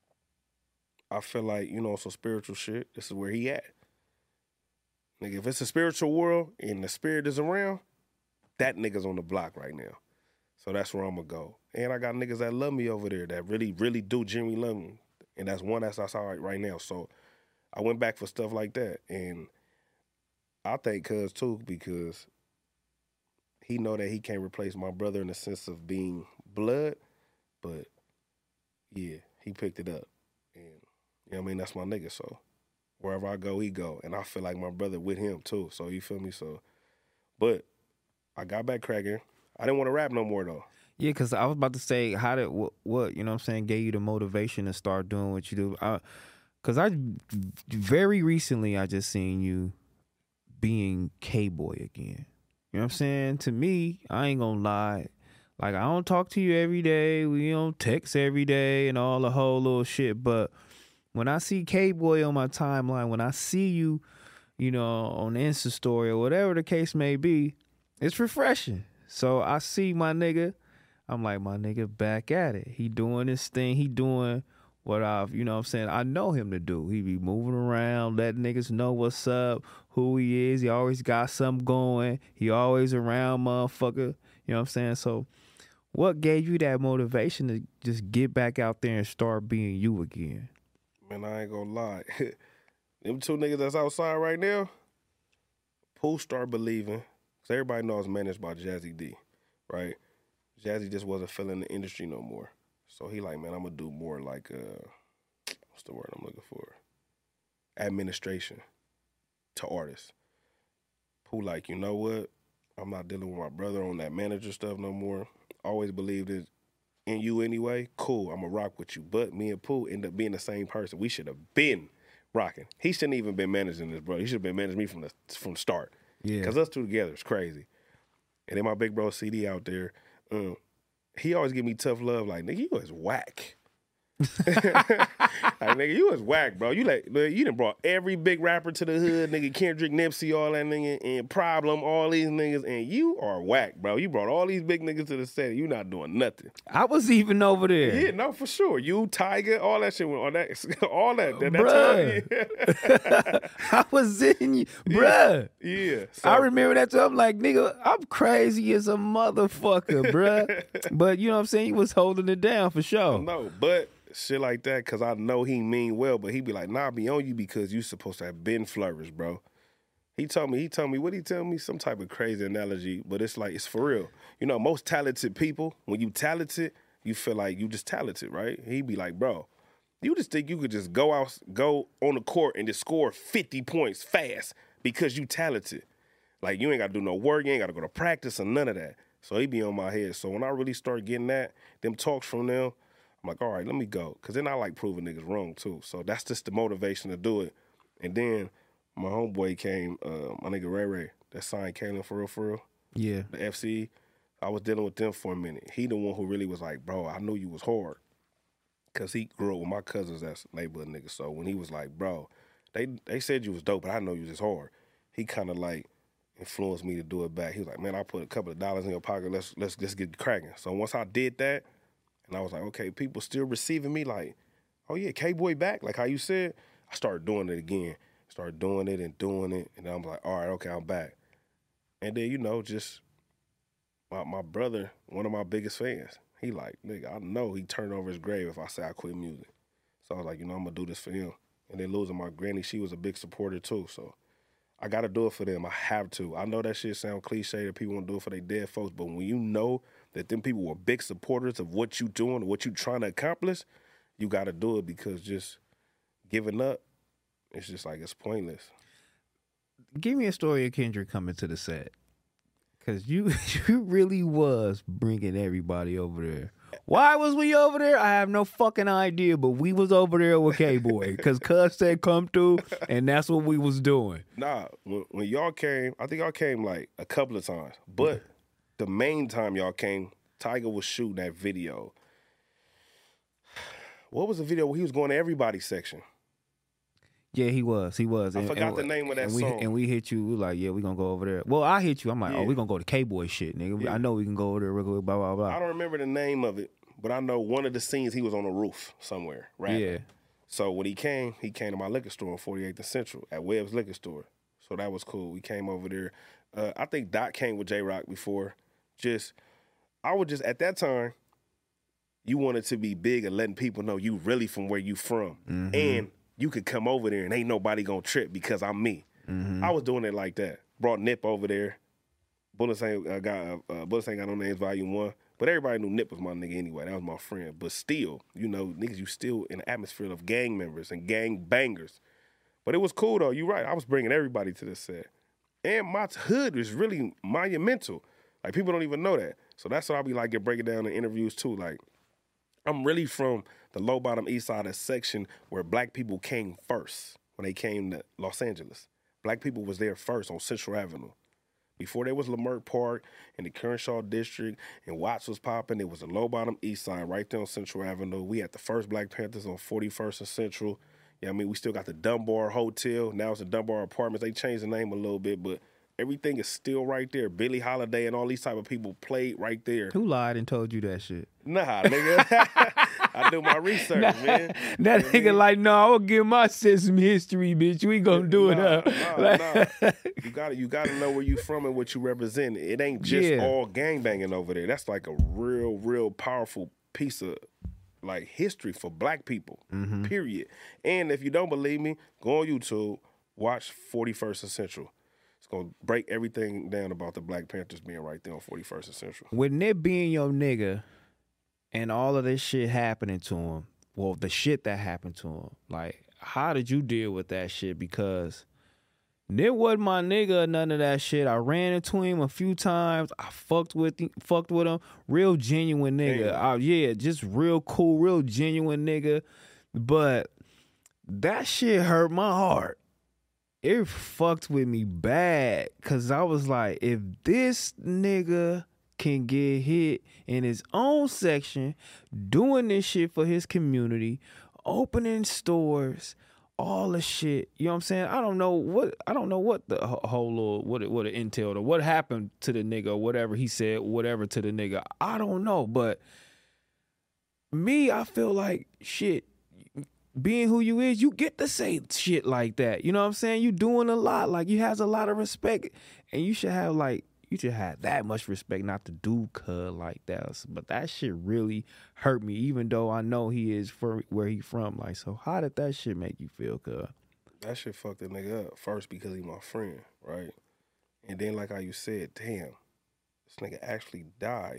I feel like, you know, some spiritual shit, this is where he at. Nigga, if it's a spiritual world and the spirit is around, that nigga's on the block right now. So that's where I'm going to go. And I got niggas that love me over there that really, really do genuinely love me. And that's one that's outside right now. So I went back for stuff like that. And I thank Cuz too, because he know that he can't replace my brother in the sense of being blood, but Yeah, he picked it up. And, you know what I mean? That's my nigga, so wherever I go, he go. And I feel like my brother with him, too. So, you feel me? So, but I got back cracking. I didn't want to rap no more, though. Yeah, because I was about to say, how did, what, what, you know what I'm saying, gave you the motivation to start doing what you do? Because I, I, very recently, I just seen you being K-Boy again. You know what I'm saying? To me, I ain't gonna lie. Like, I don't talk to you every day. We don't text every day and all the whole little shit. But when I see K-Boy on my timeline, when I see you, you know, on the Insta story or whatever the case may be, it's refreshing. So I see my nigga. I'm like, my nigga back at it. He doing this thing. He doing what I've, you know what I'm saying, I know him to do. He be moving around, letting niggas know what's up, who he is. He always got something going. He always around, motherfucker. You know what I'm saying? So what gave you that motivation to just get back out there and start being you again? Man, I ain't gonna lie. Them two niggas that's outside right now, Pooh start believing, because everybody knows managed by Jazzy D, right? Jazzy just wasn't feeling the industry no more. So he like, man, I'm going to do more like, uh, what's the word I'm looking for? Administration to artists. Who like, you know what? I'm not dealing with my brother on that manager stuff no more. Always believed it in you anyway. Cool, I'm going to rock with you. But me and Pooh end up being the same person. We should have been rocking. He shouldn't even been managing this, bro. He should have been managing me from the from start. Yeah. Because us two together is crazy. And then my big bro C D out there, um, he always give me tough love, like, nigga, you was whack. Like, nigga, you was whack, bro. You like, you done brought every big rapper to the hood, nigga, Kendrick, Nipsey, all that nigga, and Problem, all these niggas, and you are whack, bro. You brought all these big niggas to the set, and you not doing nothing. I was even over there. Yeah, no, for sure. You, Tiger, all that shit, all that, all that, that, that time. I was in you, bruh. Yeah. yeah so. I remember that too. I'm like, nigga, I'm crazy as a motherfucker, bruh. But you know what I'm saying? He was holding it down for sure. No, but shit like that, because I know he mean well, but he be like, nah, I be on you because you supposed to have been flourished, bro. He told me, he told me, what he tell me? Some type of crazy analogy, but it's like, it's for real. You know, most talented people, when you talented, you feel like you just talented, right? He be like, bro, you just think you could just go out, go on the court and just score fifty points fast because you talented. Like, you ain't got to do no work, you ain't got to go to practice or none of that. So he be on my head. So when I really start getting that, them talks from them, I'm like, all right, let me go. Because then I like proving niggas wrong, too. So that's just the motivation to do it. And then my homeboy came, uh, my nigga Ray Ray, that signed Kalen for real, for real. Yeah. The F C. I was dealing with them for a minute. He the one who really was like, bro, I knew you was hard. Because he grew up with my cousins that's neighborhood niggas. So when he was like, bro, they they said you was dope, but I know you was just hard. He kind of like influenced me to do it back. He was like, man, I put a couple of dollars in your pocket. Let's, let's, let's get cracking. So once I did that, and I was like, okay, people still receiving me like, oh, yeah, K-Boy back, like how you said. I started doing it again. Started doing it and doing it. And I'm like, all right, okay, I'm back. And then, you know, just my, my brother, one of my biggest fans, he like, nigga, I know he turned over his grave if I say I quit music. So I was like, you know, I'm going to do this for him. And then losing my granny, she was a big supporter too. So I got to do it for them. I have to. I know that shit sound cliche that people want to do it for their dead folks, but when you know that them people were big supporters of what you doing, what you trying to accomplish, you got to do it, because just giving up, it's just like, it's pointless. Give me a story of Kendrick coming to the set, because you, you really was bringing everybody over there. Why was we over there? I have no fucking idea, but we was over there with K-Boy, because Cuz said come through, and that's what we was doing. Nah, when, when y'all came, I think y'all came like a couple of times, but the main time y'all came, Tiger was shooting that video. What was the video where he was going to everybody's section? Yeah, he was. He was. I and, forgot and, the name of that and we, song. And we hit you. We like, yeah, we going to go over there. Well, I hit you. I'm like, yeah. oh, we going to go to K-Boy shit, nigga. Yeah. I know we can go over there, blah, blah, blah, blah. I don't remember the name of it, but I know one of the scenes he was on a roof somewhere, rapping. Yeah. So when he came, he came to my liquor store on forty-eighth and Central at Webb's Liquor Store. So that was cool. We came over there. Uh, I think Doc came with J-Rock before. Just, I would just, at that time, you wanted to be big and letting people know you really from where you from. Mm-hmm. And you could come over there and ain't nobody gonna trip because I'm me. Mm-hmm. I was doing it like that. Brought Nip over there. Bullets ain't uh, got uh, Bullets ain't got no names, volume one. But everybody knew Nip was my nigga anyway. That was my friend. But still, you know, niggas, you still in an atmosphere of gang members and gang bangers. But it was cool, though. You're right. I was bringing everybody to the set. And my hood is really monumental. Like, people don't even know that. So that's what I'll be like, get breaking down in interviews, too. Like, I'm really from the low-bottom east side, a section where black people came first when they came to Los Angeles. Black people was there first on Central Avenue. Before there was Leimert Park and the Crenshaw District and Watts was popping, it was the low-bottom east side right there on Central Avenue. We had the first Black Panthers on forty-first and Central. Yeah, I mean, we still got the Dunbar Hotel. Now it's the Dunbar Apartments. They changed the name a little bit, but everything is still right there. Billie Holiday and all these type of people played right there. Who lied and told you that shit? Nah, nigga. I do my research, nah, man. That you know nigga I mean? like, no, I will give my Sesame History, bitch. We gonna do it nah, up. Nah, like, nah. You gotta, you gotta know where you from and what you represent. It ain't just yeah. all gangbanging over there. That's like a real, real powerful piece of like history for black people. Mm-hmm. Period. And if you don't believe me, go on YouTube, watch forty-first and Central. It's gonna break everything down about the Black Panthers being right there on forty-first and Central. With Nip being your nigga and all of this shit happening to him, well, the shit that happened to him, like, how did you deal with that shit? Because Nip wasn't my nigga or none of that shit. I ran into him a few times. I fucked with him, fucked with him. Real genuine nigga. Yeah. I, yeah, just real cool, real genuine nigga. But that shit hurt my heart. It fucked with me bad. Cause I was like, if this nigga can get hit in his own section, doing this shit for his community, opening stores, all the shit, you know what I'm saying? I don't know what I don't know what the whole little what it what it entailed or what happened to the nigga or whatever he said, whatever to the nigga. I don't know, but me, I feel like shit. Being who you is, you get to say shit like that. You know what I'm saying? You doing a lot. Like, you has a lot of respect. And you should have, like, you should have that much respect not to do cuz like that. But that shit really hurt me, even though I know he is for where he from. Like, so how did that shit make you feel, cuz? That shit fucked the nigga up. First, because he my friend, right? And then, like how you said, damn, this nigga actually died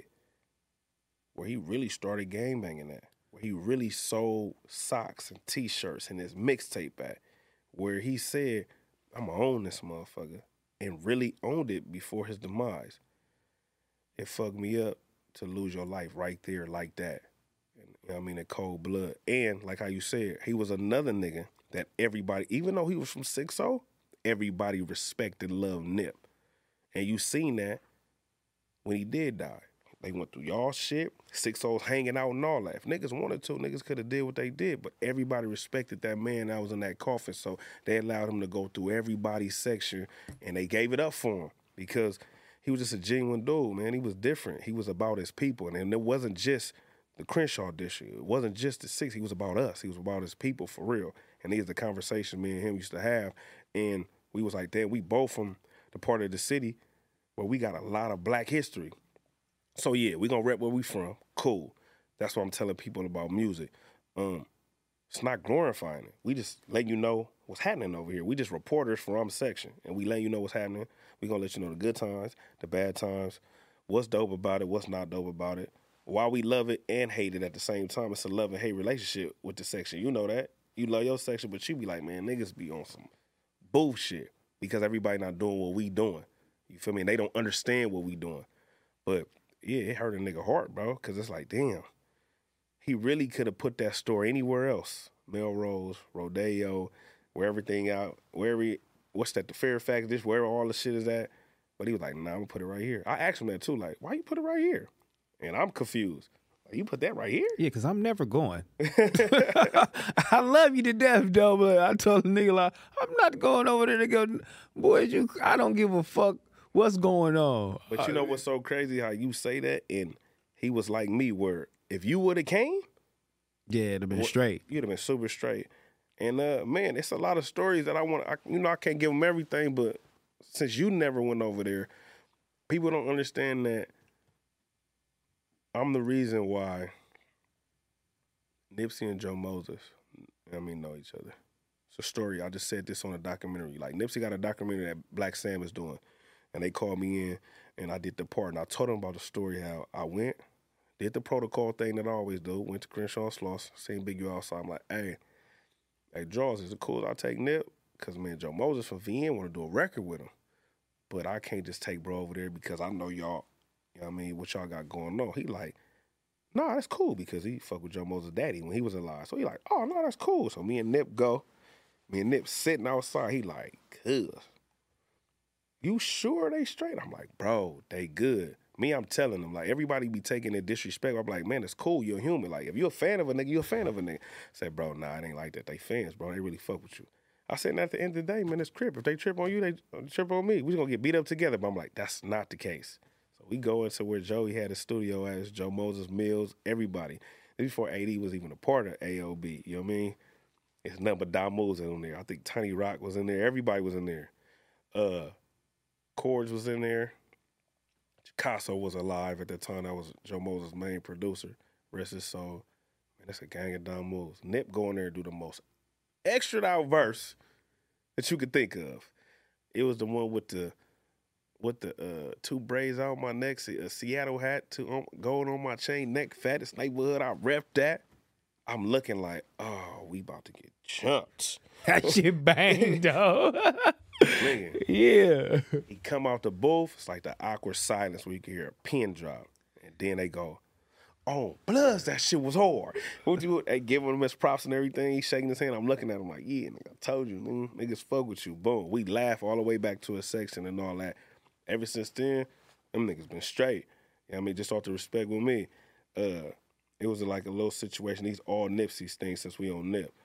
where he really started gangbanging at. Where he really sold socks and T-shirts and his mixtape at, where he said, I'm gonna own this motherfucker, and really owned it before his demise. It fucked me up to lose your life right there like that. And, you know what I mean, in cold blood. And like how you said, he was another nigga that everybody, even though he was from six oh, everybody respected, loved Nip. And you seen that when he did die. They went through y'all shit, six ohs hanging out and all that. If niggas wanted to, niggas could have did what they did, but everybody respected that man that was in that coffin, so they allowed him to go through everybody's section, and they gave it up for him because he was just a genuine dude, man. He was different. He was about his people, and it wasn't just the Crenshaw district. It wasn't just the six. He was about us. He was about his people for real, and these are the conversations me and him used to have, and we was like, damn, we both from the part of the city where we got a lot of black history. So, yeah, we going to rep where we from. Cool. That's what I'm telling people about music. Um, it's not glorifying it. We just let you know what's happening over here. We just reporters from our section, and we let you know what's happening. We going to let you know the good times, the bad times, what's dope about it, what's not dope about it, why we love it and hate it at the same time. It's a love and hate relationship with the section. You know that. You love your section, but you be like, man, niggas be on some bullshit because everybody not doing what we doing. You feel me? And they don't understand what we doing. But yeah, it hurt a nigga heart, bro, because it's like, damn, he really could have put that store anywhere else. Melrose, Rodeo, where everything out, where he, what's that, the Fairfax, this, where all the shit is at. But he was like, nah, I'm going to put it right here. I asked him that too, like, why you put it right here? And I'm confused. Like, you put that right here? Yeah, because I'm never going. I love you to death, though, but I told the nigga, like, I'm not going over there to go, boy, you, I don't give a fuck. What's going on? But you know what's so crazy? How you say that, and he was like me, where if you would have came, yeah, it'd have been straight. You'd have been super straight. And uh, man, it's a lot of stories that I want. I, you know, I can't give them everything, but since you never went over there, people don't understand that I'm the reason why Nipsey and Joe Moses, I mean, know each other. It's a story. I just said this on a documentary. Like, Nipsey got a documentary that Black Sam is doing. And they called me in, and I did the part. And I told them about the story, how I went, Did the protocol thing that I always do. Went to Crenshaw Sloss, seen Big U outside. I'm like, hey, hey, Draws, is it cool if I take Nip? Because, man, Joe Moses from V N want to do a record with him. But I can't just take bro over there because I know y'all, you know what I mean, what y'all got going on. He like, no, nah, that's cool because he fucked with Joe Moses' daddy when he was alive. So he like, oh, no, that's cool. So me and Nip go. Me and Nip sitting outside. He like, cuz, you sure they straight? I'm like, bro, they good. Me, I'm telling them, like, everybody be taking it disrespect. I'm like, man, it's cool. You're human. Like, if you're a fan of a nigga, you're a fan of a nigga. I said, bro, nah, it ain't like that. They fans, bro. They really fuck with you. I said, and at the end of the day, man, it's crip. If they trip on you, they trip on me. We just gonna get beat up together. But I'm like, that's not the case. So we go into where Joey had his studio as Joe Moses, Mills, everybody. This before A D was even a part of A O B. You know what I mean? It's nothing but Don Mo's in there. I think Tiny Rock was in there. Everybody was in there. Uh, Cords was in there. Picasso was alive at the time. That was Joe Moses' main producer. Rest his soul. Man, that's a gang of dumb moves. Nip go in there and do the most extra out verse that you could think of. It was the one with the with the uh, two braids out my neck, a Seattle hat, two um, gold on my chain, neck fattest neighborhood. I repped that. I'm looking like, oh, we about to get jumped. That shit banged, though. Man. Yeah. He come out the booth, it's like the awkward silence where you can hear a pin drop. And then they go, oh, Bloods, that shit was hard. What you, they giving him his props and everything. He's shaking his hand. I'm looking at him like, yeah, nigga, I told you, man. Niggas fuck with you. Boom. We laugh all the way back to his section and all that. Ever since then, them niggas been straight. You know what I mean? Just off the respect with me. Uh, it was like a little situation. These all Nipsey things since we on Nip.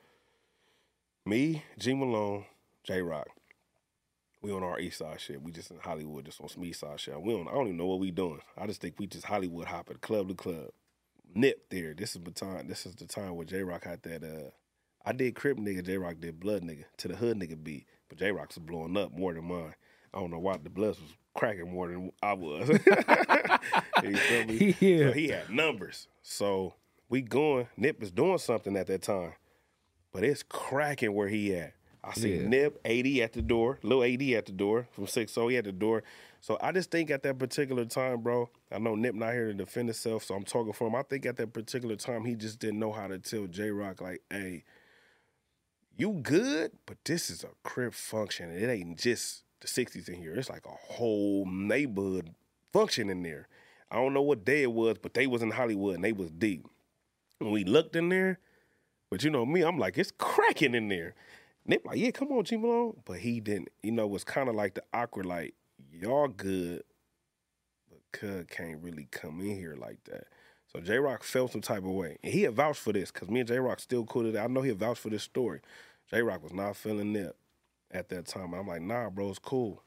Me, G Malone, J-Rock. We on our east side shit. We just in Hollywood, just on some east side shit. We don't, I don't even know what we doing. I just think we just Hollywood hopping, club to club. Nip there. This is the time. This is the time where J-Rock had that. Uh, I did Crip nigga. J-Rock did Blood nigga to the hood nigga beat. But J-Rock's was blowing up more than mine. I don't know why the Bloods was cracking more than I was. You feel me? Yeah. So he had numbers. So we going. Nip is doing something at that time, but it's cracking where he at. I see Yeah. Nip, A D at the door, Lil A D at the door from six oh, he at the door. So I just think at that particular time, bro, I know Nip not here to defend himself, so I'm talking for him. I think at that particular time, he just didn't know how to tell J-Rock, like, hey, you good, but this is a crib function. It ain't just the sixties in here. It's like a whole neighborhood function in there. I don't know what day it was, but they was in Hollywood, and they was deep. When we looked in there, but you know me, I'm like, it's cracking in there. Nip like, yeah, come on, G Malone. But he didn't, you know, it was kind of like the awkward, like, y'all good, but Cud can't really come in here like that. So J-Rock felt some type of way. And he had vouched for this, because me and J-Rock still cool today. I know he had vouched for this story. J-Rock was not feeling Nip at that time. I'm like, nah, bro, it's cool.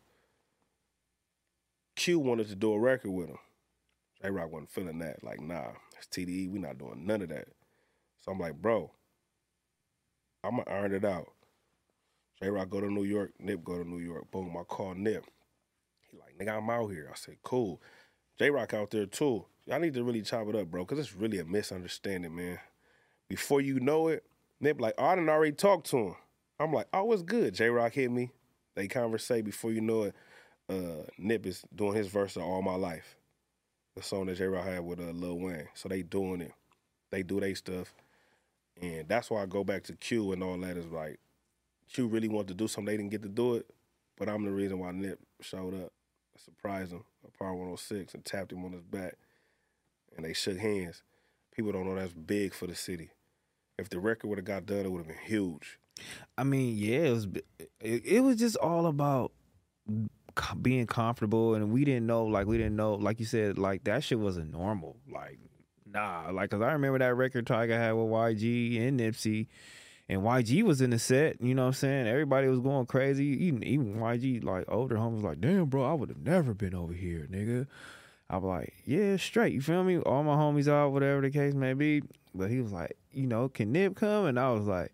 Q wanted to do a record with him. J-Rock wasn't feeling that. Like, nah, it's T D E. We not doing none of that. So I'm like, bro, I'm going to iron it out. J-Rock go to New York, Nip go to New York. Boom, I call Nip. He like, nigga, I'm out here. I said, cool. J-Rock out there too. Y'all need to really chop it up, bro, because it's really a misunderstanding, man. Before you know it, Nip like, oh, I done already talked to him. I'm like, oh, it's good. J-Rock hit me. They conversate. Before you know it, uh, Nip is doing his verse of All My Life, the song that J-Rock had with uh, Lil Wayne. So they doing it. They do their stuff. And that's why I go back to Q and all that is like, Q really wanted to do something, they didn't get to do it, but I'm the reason why Nip showed up. I surprised him at Power one oh six and tapped him on his back, and they shook hands. People don't know that's big for the city. If the record would have got done, it would have been huge. I mean, yeah, it was. It, it was just all about being comfortable, and we didn't know, like we didn't know, like you said, like that shit wasn't normal. Like, nah, like because I remember that record Tyga had with Y G and Nipsey. And Y G was in the set, you know what I'm saying? Everybody was going crazy. Even, even Y G, like, older homies like, damn, bro, I would have never been over here, nigga. I was like, yeah, straight, you feel me? All my homies out, whatever the case may be. But he was like, you know, can Nip come? And I was like,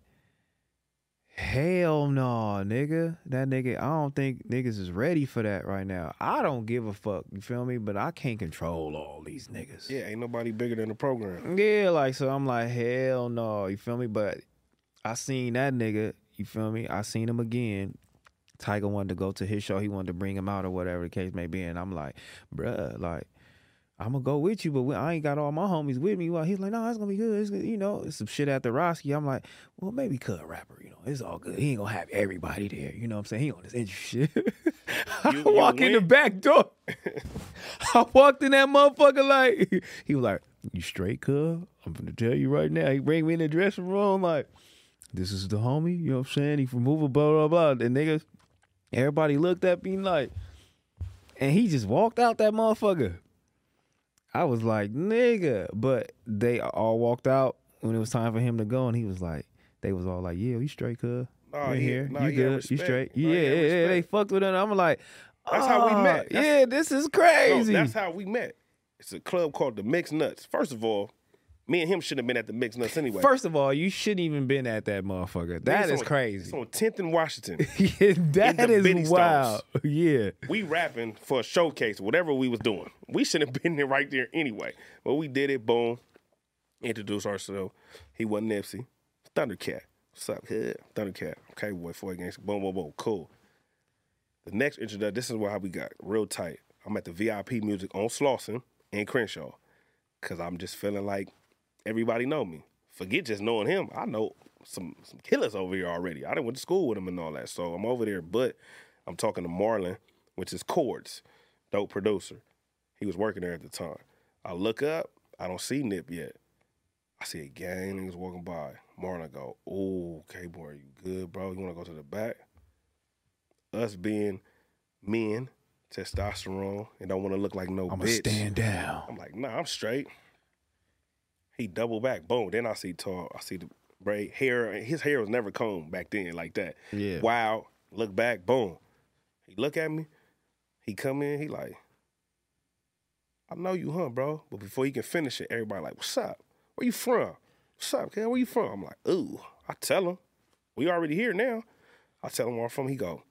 hell no, nigga. That nigga, I don't think niggas is ready for that right now. I don't give a fuck, you feel me? But I can't control all these niggas. Yeah, ain't nobody bigger than the program. Yeah, like, so I'm like, hell no, you feel me? But I seen that nigga, you feel me? I seen him again. Tyga wanted to go to his show. He wanted to bring him out or whatever the case may be. And I'm like, bruh, like, I'm gonna go with you, but we, I ain't got all my homies with me. Well, he's like, no, it's gonna be good. It's gonna, you know, it's some shit at the Roski. I'm like, well, maybe cut rapper. You know, it's all good. He ain't gonna have everybody there. You know what I'm saying? He on this industry shit. I You- walk you in the win? back door. I walked in that motherfucker like, he was like, you straight, cuz? I'm gonna tell you right now. He bring me in the dressing room like, this is the homie. You know what I'm saying? He from Hoover, blah, blah, blah. And niggas, everybody looked at me like, and he just walked out that motherfucker. I was like, nigga. But they all walked out when it was time for him to go, and he was like, they was all like, yeah, you straight, cuz. Nah, You he- here. nah, you he had good. You respect. straight. Nah, yeah, he had yeah, yeah. They respect. fucked with it. I'm like, That's how we "Ah, met. That's- yeah, this is No, crazy. that's how we met. It's a club called the Mixed Nuts. First of all, me and him shouldn't have been at the Mixed Nuts anyway. First of all, you shouldn't even been at that motherfucker. That It's is on- crazy. It's on tenth and Washington. Yeah, that the Benny is Stones. wild. Yeah. We rapping for a showcase, whatever we was doing. We shouldn't have been there right there anyway. But we did it, boom. Introduced ourselves. He wasn't Nipsey. Thundercat. What's up, kid? Thundercat. Okay, boy, four gangster. Boom, boom, boom. Cool. The next introduction, this is how we got real tight. I'm at the V I P music on Slauson and Crenshaw. Cause I'm just feeling like everybody know me. Forget just knowing him. I know some some killers over here already. I done went to school with him and all that. So I'm over there, but I'm talking to Marlon, which is Chords, dope producer. He was working there at the time. I look up, I don't see Nip yet. I see a gang niggas walking by. Marlon go, oh, K-Boy, you good, bro? You wanna go to the back? Us being men, testosterone, and don't wanna look like no I'm bitch. going to stand down. I'm like, nah, I'm straight. He double back, boom. Then I see tall. I see the braid hair. His hair was never combed back then like that. Yeah. Wow. Look back, boom. He look at me. He come in. He like, I know you, huh, bro? But before he can finish it, everybody like, what's up? Where you from? What's up, kid? Where you from? I'm like, ooh. I tell him, we already here now. I tell him where I'm from. He go,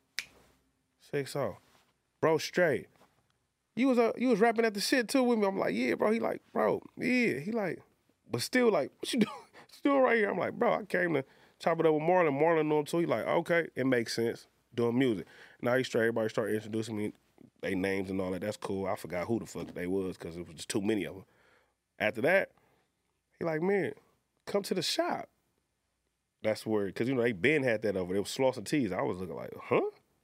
six oh, bro, straight. You was uh, you was rapping at the shit too with me. I'm like, yeah, bro. He like, bro, yeah. He like, but still like, what you doing? Still right here. I'm like, bro, I came to chop it up with Marlon. Marlon knew him too. He like, okay, it makes sense. Doing music. Now he straight. Everybody started introducing me, they names and all that. That's cool. I forgot who the fuck they was because it was just too many of them. After that, he like, man, come to the shop. That's where, because you know they been had that over there. It was Sloss and Tees. I was looking like, huh?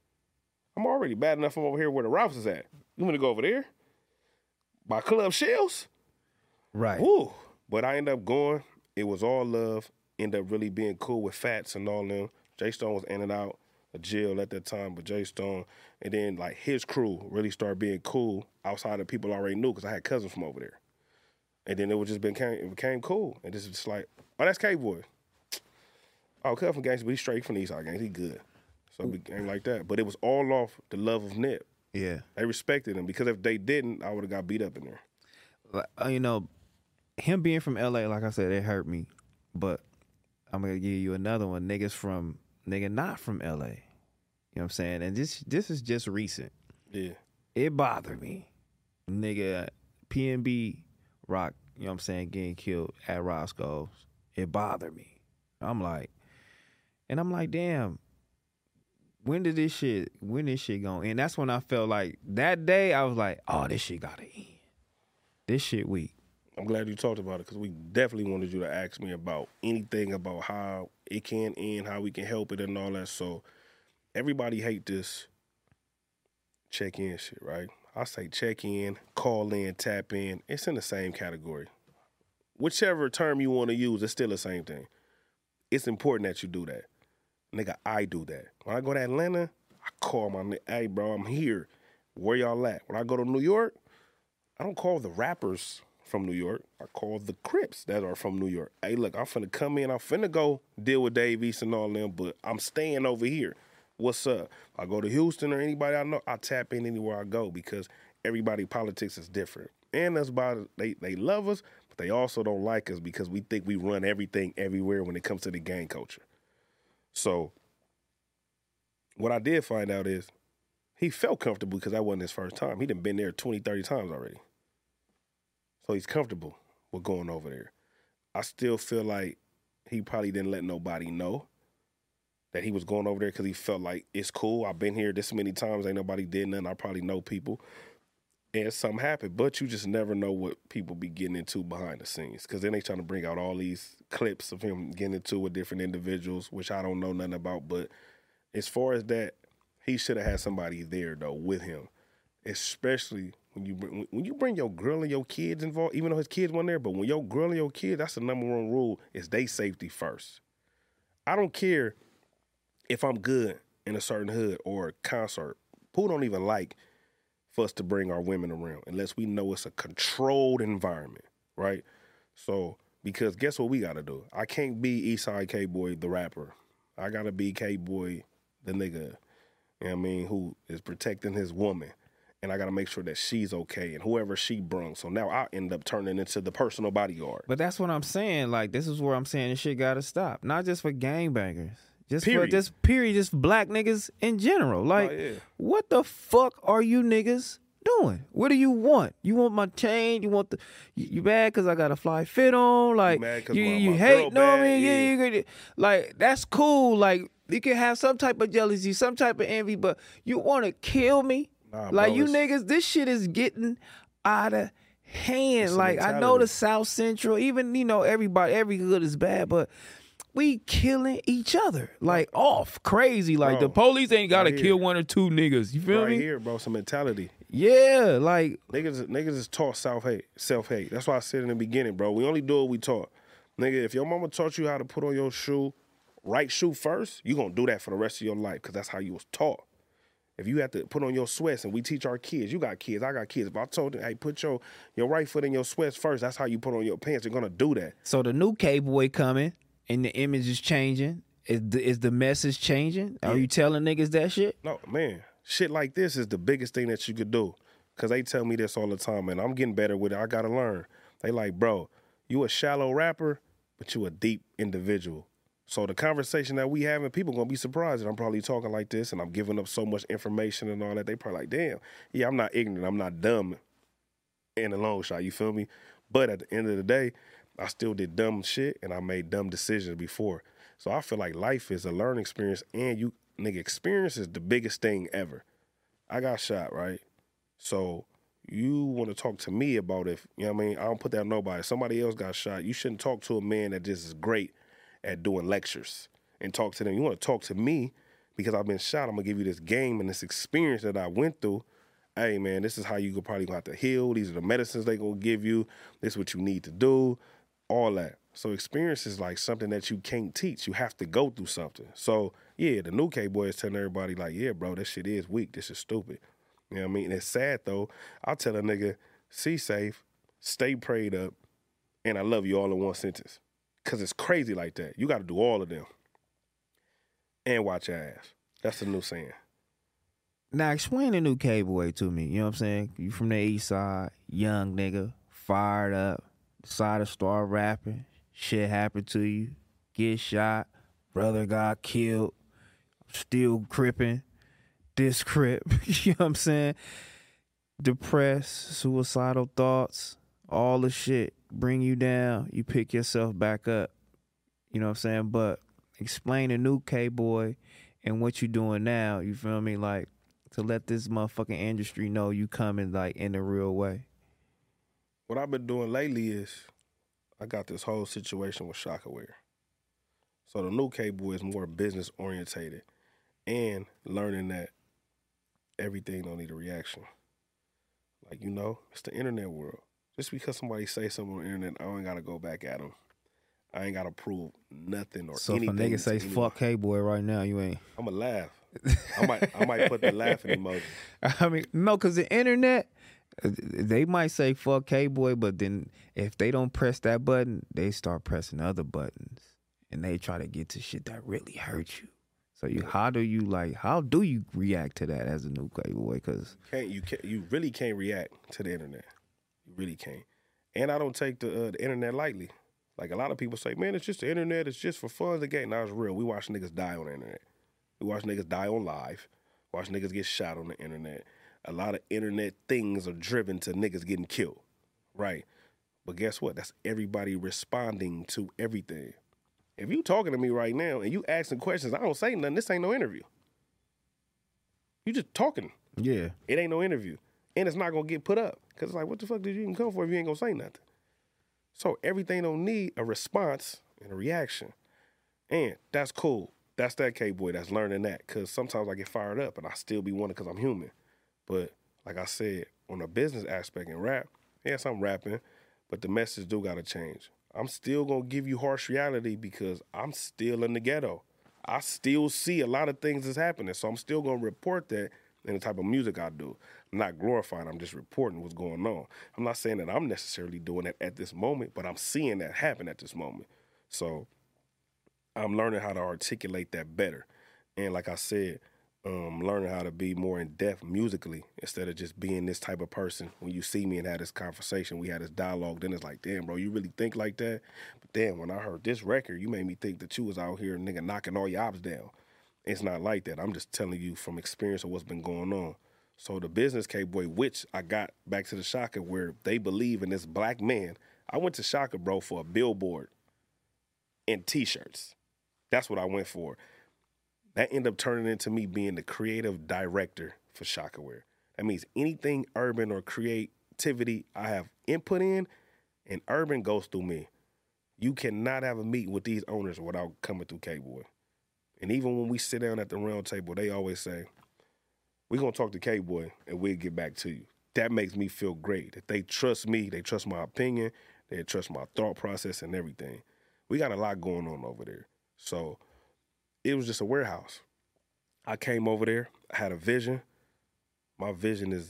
I'm already bad enough from over here where the Ralphs is at. You want to go over there? By Club Shells? Right. Woo. But I ended up going. It was all love. Ended up really being cool with Fats and all them. Jay Stone was in and out of jail at that time, but Jay Stone. And then like his crew really started being cool outside of people I already knew because I had cousins from over there. And then it was just became it became cool. And this is just like, oh, that's K-Boy. Oh, cut from gangster, but he's straight from the East Side gangs. He good. So it became like that. But it was all off the love of Nip. Yeah. They respected him because if they didn't, I would have got beat up in there. Like, uh, you know, him being from L A, like I said, it hurt me. But I'm gonna give you another one. Niggas from nigga not from L A. You know what I'm saying? And this this is just recent. Yeah. It bothered me. Nigga, P N B Rock, you know what I'm saying, getting killed at Roscoe's. It bothered me. I'm like, and I'm like, damn, when did this shit, when this shit going? And that's when I felt like, that day, I was like, oh, this shit gotta end. This shit weak. I'm glad you talked about it because we definitely wanted you to ask me about anything about how it can end, how we can help it and all that. So everybody hate this check-in shit, right? I say check-in, call in, tap in. It's in the same category. Whichever term you want to use, it's still the same thing. It's important that you do that. Nigga, I do that. When I go to Atlanta, I call my nigga, hey, bro, I'm here. Where y'all at? When I go to New York, I don't call the rappers from New York. I call the Crips that are from New York. Hey, look, I'm finna come in. I'm finna go deal with Dave East and all them, but I'm staying over here. What's up? I go to Houston or anybody I know, I tap in anywhere I go because everybody politics is different. And that's about they they love us, but they also don't like us because we think we run everything everywhere when it comes to the gang culture. So what I did find out is he felt comfortable because that wasn't his first time. He done been there twenty, thirty times already. So he's comfortable with going over there. I still feel like he probably didn't let nobody know that he was going over there because he felt like it's cool. I've been here this many times. Ain't nobody did nothing. I probably know people. and something happened. But you just never know what people be getting into behind the scenes, because then they trying to bring out all these clips of him getting into with different individuals, which I don't know nothing about. But as far as that, he should have had somebody there though with him, especially when you bring, when you bring your girl and your kids involved. Even though his kids weren't there, but when your girl and your kids, that's the number one rule: is they safety first. I don't care if I'm good in a certain hood or a concert. Who don't even like for us to bring our women around unless we know it's a controlled environment, right? So, because guess what we got to do? I can't be Eastside K-Boy, the rapper. I got to be K-Boy, the nigga, you know what I mean, who is protecting his woman. And I got to make sure that she's okay and whoever she brung. So now I end up turning into the personal bodyguard. But that's what I'm saying. Like, this is where I'm saying this shit got to stop. Not just for gangbangers. Just Period. for just period, just black niggas in general. Like, Oh, yeah. what the fuck are you niggas doing? What do you want? You want my chain? You want the you, you mad because I got a fly fit on? Like, mad 'cause you my- you my hate girl on bad? me? Yeah, Yeah. you could, like that's cool. Like you can have some type of jealousy, some type of envy, but you want to kill me? Nah, like bro, you it's- niggas, this shit is getting out of hand. It's a Like I know mentality. the South Central, even you know everybody, every hood is bad, but we killing each other like off crazy. Like the Bro, police ain't gotta right kill here. one or two niggas. You feel Right me? here, bro, some mentality. Yeah, like Niggas, niggas is taught self-hate, self-hate. That's why I said in the beginning, bro, we only do what we taught. Nigga, if your mama taught you how to put on your shoe, right shoe first, you gonna do that for the rest of your life because that's how you was taught. If you have to put on your sweats, and we teach our kids, you got kids, I got kids. If I told them, hey, put your, your right foot in your sweats first, that's how you put on your pants, you're gonna do that. so the new K-Boy coming and the image is changing. Is the is the message changing? Are you telling niggas that shit? No, man, shit like this is the biggest thing that you could do. Because they tell me this all the time, and I'm getting better with it. I got to learn. They like, bro, you a shallow rapper, but you a deep individual. So the conversation that we having, people going to be surprised that I'm probably talking like this, and I'm giving up so much information and all that. They probably like, damn, yeah, I'm not ignorant. I'm not dumb in the long shot, you feel me? But at the end of the day, I still did dumb shit, and I made dumb decisions before. So I feel like life is a learning experience, and you, nigga, experience is the biggest thing ever. I got shot, right? So you want to talk to me about if, you know what I mean? I don't put that on nobody. Somebody else got shot. You shouldn't talk to a man that just is great at doing lectures and talk to them. You want to talk to me because I've been shot. I'm going to give you this game and this experience that I went through. Hey, man, this is how you could probably gonna have to heal. These are the medicines they going to give you. This is what you need to do, all that. So experience is like something that you can't teach. You have to go through something. So, yeah, the new K-Boy is telling everybody like, yeah, bro, this shit is weak. This is stupid. You know what I mean? And it's sad, though. I'll tell a nigga, see safe, stay prayed up, and I love you all in one sentence. Because it's crazy like that. You got to do all of them. And watch your ass. That's the new saying. Now explain the new K-Boy to me. You know what I'm saying? You from the east side, young nigga, fired up, decided to start rapping. Shit happened to you. Get shot. Brother got killed. Still cripping. This crip. You know what I'm saying? Depressed, suicidal thoughts, all the shit bring you down. You pick yourself back up. You know what I'm saying? But explain the new K-Boy and what you doing now. You feel me? Like, to let this motherfucking industry know you coming like in the real way. What I've been doing lately is I got this whole situation with Shockaware. So the new K-Boy is more business orientated and learning that everything don't need a reaction. Like, you know, it's the internet world. Just because somebody say something on the internet, I ain't got to go back at them. I ain't got to prove nothing or So if a anything. nigga say to fuck K-Boy right now, you ain't. I'm going to laugh. I might I might put the laughing emoji. I mean, no, because the internet, uh, they might say fuck K-Boy, but then if they don't press that button, they start pressing other buttons. And they try to get to shit that really hurt you. So you, how do you like? How do you react to that as a new K-Boy? Because Can't you can't, you really can't react to the internet. You really can't. And I don't take the uh, the internet lightly. Like a lot of people say, man, it's just the internet. It's just for fun. The game. Now it's real. We watch niggas die on the internet. We watch niggas die on live. Watch niggas get shot on the internet. A lot of internet things are driven to niggas getting killed, right? But guess what? That's everybody responding to everything. If you talking to me right now and you asking questions, I don't say nothing. This ain't no interview. You just talking. yeah, It ain't no interview. And it's not going to get put up. Because it's like, what the fuck did you even come for if you ain't going to say nothing? So everything don't need a response and a reaction. And that's cool. That's that K-Boy that's learning that. Because sometimes I get fired up and I still be wanting because I'm human. But like I said, on the business aspect and rap, yes, I'm rapping, but the message do got to change. I'm still going to give you harsh reality because I'm still in the ghetto. I still see a lot of things that's happening. So I'm still going to report that in the type of music I do. I'm not glorifying, I'm just reporting what's going on. I'm not saying that I'm necessarily doing that at this moment, but I'm seeing that happen at this moment. So I'm learning how to articulate that better. And like I said, um, learning how to be more in-depth musically instead of just being this type of person. When you see me and have this conversation, we had this dialogue, then it's like, damn, bro, you really think like that? But damn, when I heard this record, you made me think that you was out here, nigga, knocking all your ops down. It's not like that. I'm just telling you from experience of what's been going on. So the business K-Boy, which I got back to the Shaka, where they believe in this black man. I went to Shaka, bro, for a billboard and T-shirts. That's what I went for. That ended up turning into me being the creative director for Shaka Wear. That means anything urban or creativity I have input in, and urban goes through me. You cannot have a meeting with these owners without coming through K-Boy. And even when we sit down at the round table, they always say, we're going to talk to K-Boy and we'll get back to you. That makes me feel great. That they trust me, they trust my opinion, they trust my thought process and everything. We got a lot going on over there. So it was just a warehouse. I came over there, I had a vision. My vision is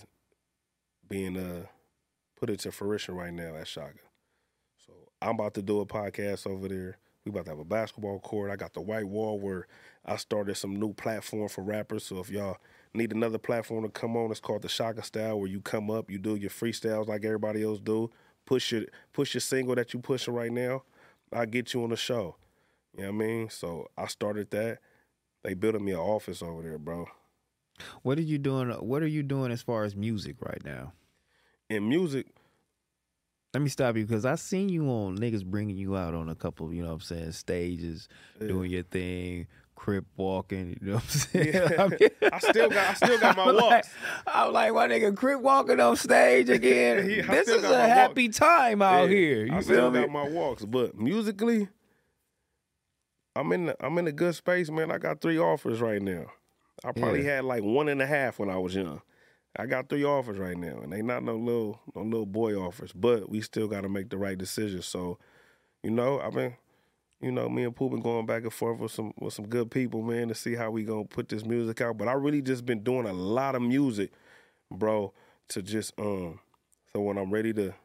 being uh, put into fruition right now at Shaka. So I'm about to do a podcast over there. We about to have a basketball court. I got the white wall where I started some new platform for rappers. So if y'all need another platform to come on, it's called the Shaka Style, where you come up, you do your freestyles like everybody else do. Push your push your single that you pushing right now. I'll get you on the show. You know what I mean? So I started that. They built me an office over there, bro. What are you doing? What are you doing as far as music right now? In music, let me stop you because I seen you on niggas bringing you out on a couple, you know what I'm saying, stages, yeah. doing your thing, crip walking, you know what I'm saying? Yeah. I, mean, I still got I still got my I'm walks. Like, I'm like, my nigga crip walking on stage again. Yeah, this is a happy walks. time out yeah, here. You I feel still me? got my walks, but musically, I'm in the, I'm in a good space, man. I got three offers right now. I probably yeah. had like one and a half when I was young. I got three offers right now, and they not no little no little boy offers, but we still got to make the right decision. So, you know, I've been, you know, me and Pooh been going back and forth with some with some good people, man, to see how we gonna put this music out. But I really just been doing a lot of music, bro, to just um. So when I'm ready to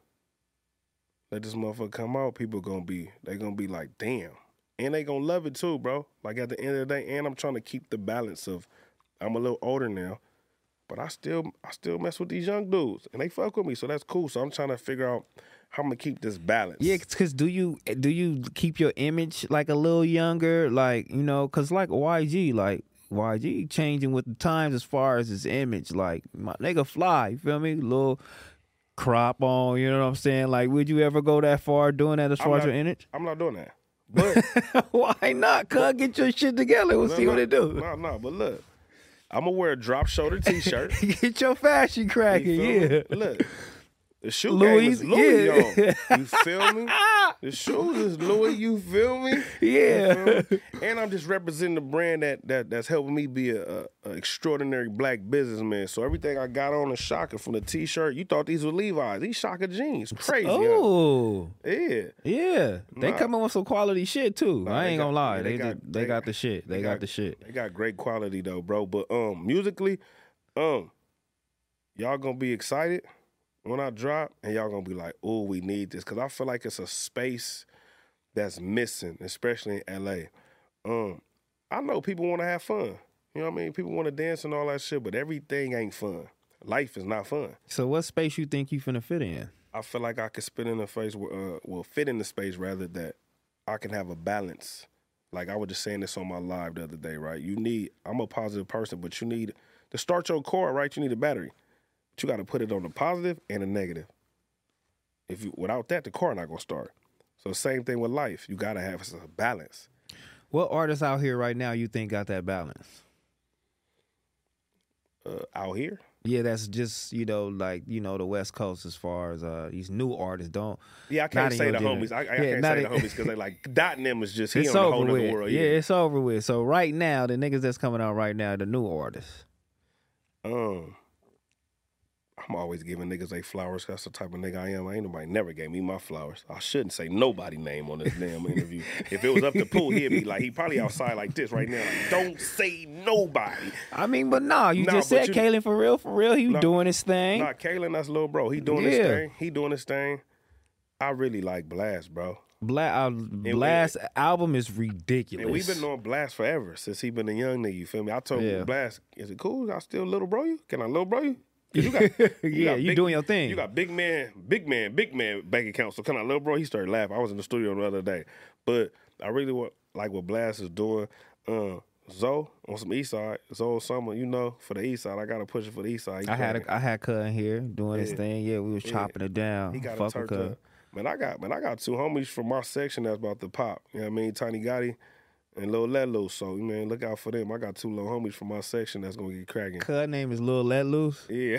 let this motherfucker come out, people gonna be they gonna be like, damn, and they gonna love it too, bro. Like at the end of the day, and I'm trying to keep the balance of, I'm a little older now. But I still I still mess with these young dudes, and they fuck with me, so that's cool. So I'm trying to figure out how I'm gonna keep this balance. Yeah, because do you do you keep your image like a little younger, like, you know, because like Y G, like Y G changing with the times as far as his image, like my nigga fly, you feel me? Little crop on, you know what I'm saying? Like, would you ever go that far doing that as far not, as your image? I'm not doing that. But why not? Cuz get your shit together. We'll no, see no, what it do. No, no, but look. I'm going to wear a drop shoulder T-shirt. Get your fashion cracking, yeah. Me? Look, the shoe Louis, game is Louis, yeah. y'all. You feel me? The shoes is Louis, you feel me? Yeah. Feel me? And I'm just representing the brand that, that that's helping me be a, a, a extraordinary black businessman. So everything I got on is Shaka. From the T-shirt, you thought these were Levi's. These Shaka jeans. Crazy. Oh. Huh? Yeah. Yeah. They nah. coming with some quality shit, too. Nah, I ain't got, gonna lie. yeah, they they, got, just, they, they got the shit. They, they got, got the shit. They got great quality, though, bro. But um, musically, um, y'all gonna be excited when I drop, and y'all gonna be like, oh, we need this. Because I feel like it's a space that's missing, especially in L A. Um, I know people want to have fun. You know what I mean? People want to dance and all that shit, but everything ain't fun. Life is not fun. So what space you think you finna fit in? I feel like I could spit in a space, where, uh, well, fit in the space, rather, that I can have a balance. Like I was just saying this on my live the other day, right? You need, I'm a positive person, but you need, to start your car, right, you need a battery. But you got to put it on the positive and the negative. If you, without that, the car not going to start. So same thing with life. You got to have a balance. What artists out here right now you think got that balance? Uh, out here? Yeah, that's just, you know, like, you know, the West Coast as far as uh, these new artists don't. Yeah, I can't not in say your the gener- homies. I, I Yeah, can't not say in- the homies because they like dotting them is just he It's on a over whole with. other world. Yeah, Yeah. it's over with. So right now, the niggas that's coming out right now, the new artists. Um, I'm always giving niggas they flowers. That's the type of nigga I am. I ain't nobody never gave me my flowers. I shouldn't say nobody name on this damn interview. If it was up to Pooh, he'd be like, he probably outside like this right now. Like, don't say nobody. I mean, but nah, you Nah, just but said you- Kalen for real, for real. He Nah, doing his thing. Nah, Kalen, that's little bro. He doing his Yeah. thing. He doing his thing. I really like Blast, bro. Black uh, Blast album is ridiculous. And we've been on Blast forever since he been a young nigga. You feel me? I told Yeah. Blast, is it cool? I still little bro you? Can I little bro you? 'Cause You got, Yeah, got you big- doing your thing. You got big man, big man, big man bank account. So can I little bro? He started laughing. I was in the studio the other day, but I really want like what Blast is doing. Uh, Zoe on some East Side, Zoe Summer, you know, for the East Side, I gotta push it for the East Side. He I had cracking. a, I had Cuz here doing his Yeah. thing. Yeah, we was Yeah. chopping it down. He got Fuck it turned with Cuz. up. Man, I got man, I got two homies from my section that's about to pop. You know what I mean? Tiny Gotti and Lil Let Loose. So, man, look out for them. I got two little homies from my section that's gonna get cracking. Cuz name is Lil Let Loose. Yeah.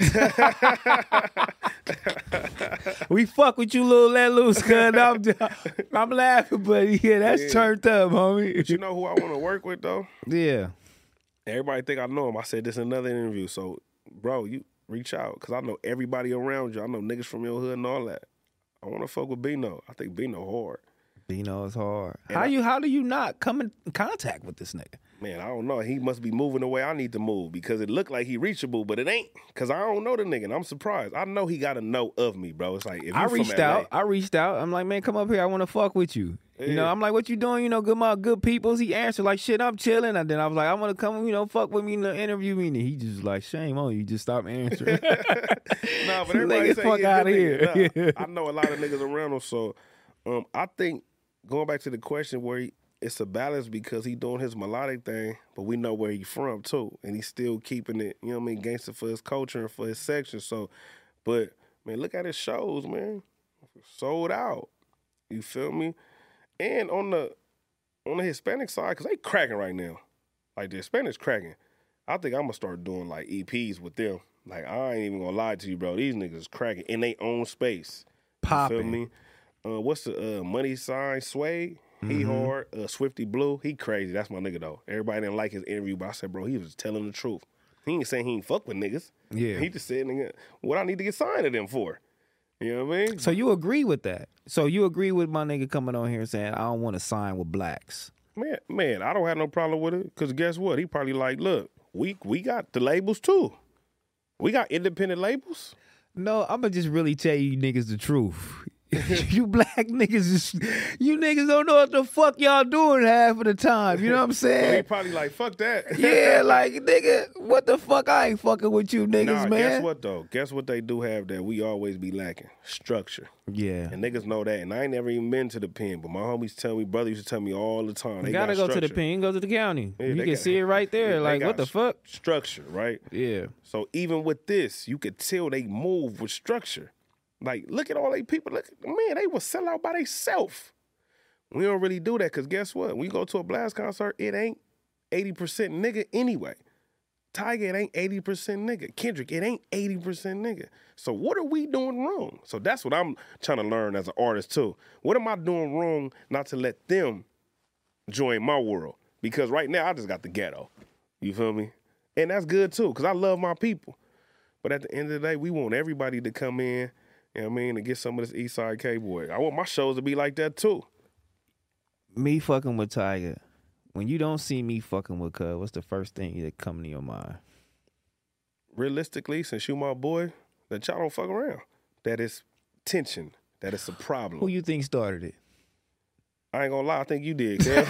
We fuck with you, Lil Let Loose, cuz. I'm, I'm laughing, but yeah, that's Yeah. turned up, homie. But you know who I want to work with though? Yeah. Everybody think I know him. I said this in another interview. So, bro, you reach out because I know everybody around you. I know niggas from your hood and all that. I want to fuck with Bino. I think Bino hard. Bino is hard. And How I- you? How do you not come in contact with this nigga? Man, I don't know. He must be moving the way I need to move because it looked like he reachable, but it ain't. Because I don't know the nigga, and I'm surprised. I know he got to know of me, bro. It's like if you I from reached L A, out. I reached out. I'm like, man, come up here. I want to fuck with you. You know, Yeah. I'm like, what you doing? You know, good my good peoples. He answered like, shit, I'm chilling. And then I was like, I want to come, you know, fuck with me in the interview me. And he just like, shame on you. Just stop answering. Nah, but everybody Nigga, say fuck he a outta good nigga. here. Nah, I know a lot of niggas around him, so um, I think going back to the question where he, it's a balance because he doing his melodic thing, but we know where he from too, and he's still keeping it, you know what I mean, gangster for his culture and for his section. So, but man, look at his shows, man, sold out. You feel me? And on the on the Hispanic side, because they cracking right now, like the Hispanics cracking. I think I'm gonna start doing like E Ps with them. Like I ain't even gonna lie to you, bro. These niggas cracking in their own space. You feel Popping. me? Uh, what's the uh, money sign? Sway. He hard. Uh, Swifty Blue. He crazy. That's my nigga though. Everybody didn't like his interview, but I said, bro, he was telling the truth. He ain't saying he ain't fuck with niggas. Yeah. He just said, nigga, what I need to get signed to them for. You know what I mean? So you agree with that? So you agree with my nigga coming on here and saying, I don't want to sign with blacks? Man, man, I don't have no problem with it. Cause guess what? He probably like, look, we we got the labels too. We got independent labels. No, I'm going to just really tell you niggas the truth. You black niggas, is, you niggas don't know what the fuck y'all doing half of the time. You know what I'm So he saying? probably like, fuck that. Yeah, like, nigga, what the fuck? I ain't fucking with you niggas, Nah, man. guess what though? Guess what they do have that we always be lacking? Structure. Yeah. And niggas know that. And I ain't never even been to the pen, but my homies tell me, brother used to tell me all the time. You They gotta got go to the structure. pen, go to the county. Yeah, you they can got- see it right there. They Like, got what the fuck? Structure, right? Yeah. So even with this, you could tell they move with structure. Like, look at all they people. Look, man, they will sell out by themselves. We don't really do that because guess what? When you go to a Blast concert, it ain't eighty percent nigga anyway. Tiger, it ain't eighty percent nigga. Kendrick, it ain't eighty percent nigga. So what are we doing wrong? So that's what I'm trying to learn as an artist too. What am I doing wrong not to let them join my world? Because right now I just got the ghetto. You feel me? And that's good too because I love my people. But at the end of the day, we want everybody to come in, you know what I mean, and get some of this East Side K-Boy. I want my shows to be like that too. Me fucking with Tiger. When you don't see me fucking with Cuz, what's the first thing that come to your mind? Realistically, since you my boy, that y'all don't fuck around. That is tension. That is a problem. Who you think started it? I ain't gonna lie, I think you did, kid.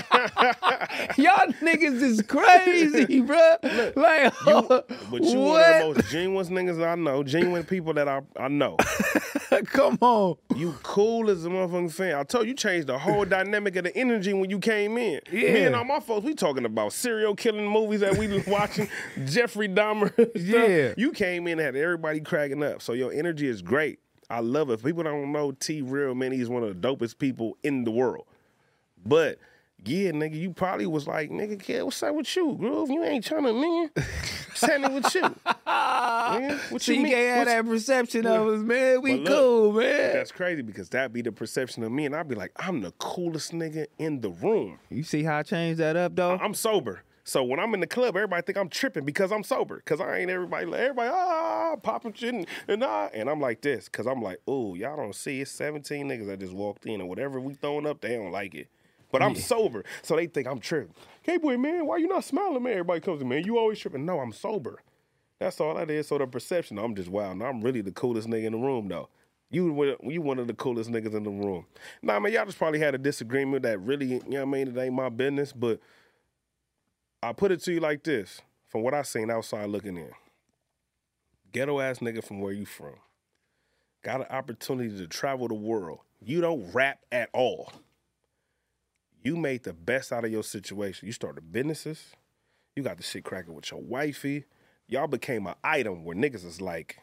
Y'all niggas is crazy, bro. Like, But you one of the what? most genuine niggas I know, genuine people that I, I know. Come on. You cool as a motherfucking fan. I told you, you changed the whole dynamic of the energy when you came in. Yeah. Me and all my folks, we talking about serial killing movies that we was watching, Jeffrey Dahmer stuff. Yeah. You came in and had everybody cracking up. So your energy is great. I love it. If people don't know T Real, man, he's one of the dopest people in the world. But yeah, nigga, you probably was like, nigga, kid, what's up with you, Groove? You ain't trying to, man. What's happening with you? Man, what C you mean? K had What's- that perception of us, man. We But look, cool, man. That's crazy because that be the perception of me, and I'd be like, I'm the coolest nigga in the room. You see how I changed that up, though? I'm sober. So when I'm in the club, everybody think I'm tripping because I'm sober. Because I ain't everybody, everybody, ah, popping shit and, and ah. And I'm like this because I'm like, oh, y'all don't see it's seventeen niggas that just walked in and whatever we throwing up, they don't like it. But I'm Yeah. sober. So they think I'm tripping. K-Boy, man, why you not smiling, man? Everybody comes to me, man, you always tripping. No, I'm sober. That's all that is. So the perception, I'm just wild. And I'm really the coolest nigga in the room, though. You one- you one of the coolest niggas in the room. Nah, man, y'all just probably had a disagreement that really, you know what I mean, it ain't my business, but I put it to you like this, from what I seen outside looking in. Ghetto ass nigga from where you from. Got an opportunity to travel the world. You don't rap at all. You made the best out of your situation. You started businesses. You got the shit cracking with your wifey. Y'all became an item where niggas is like,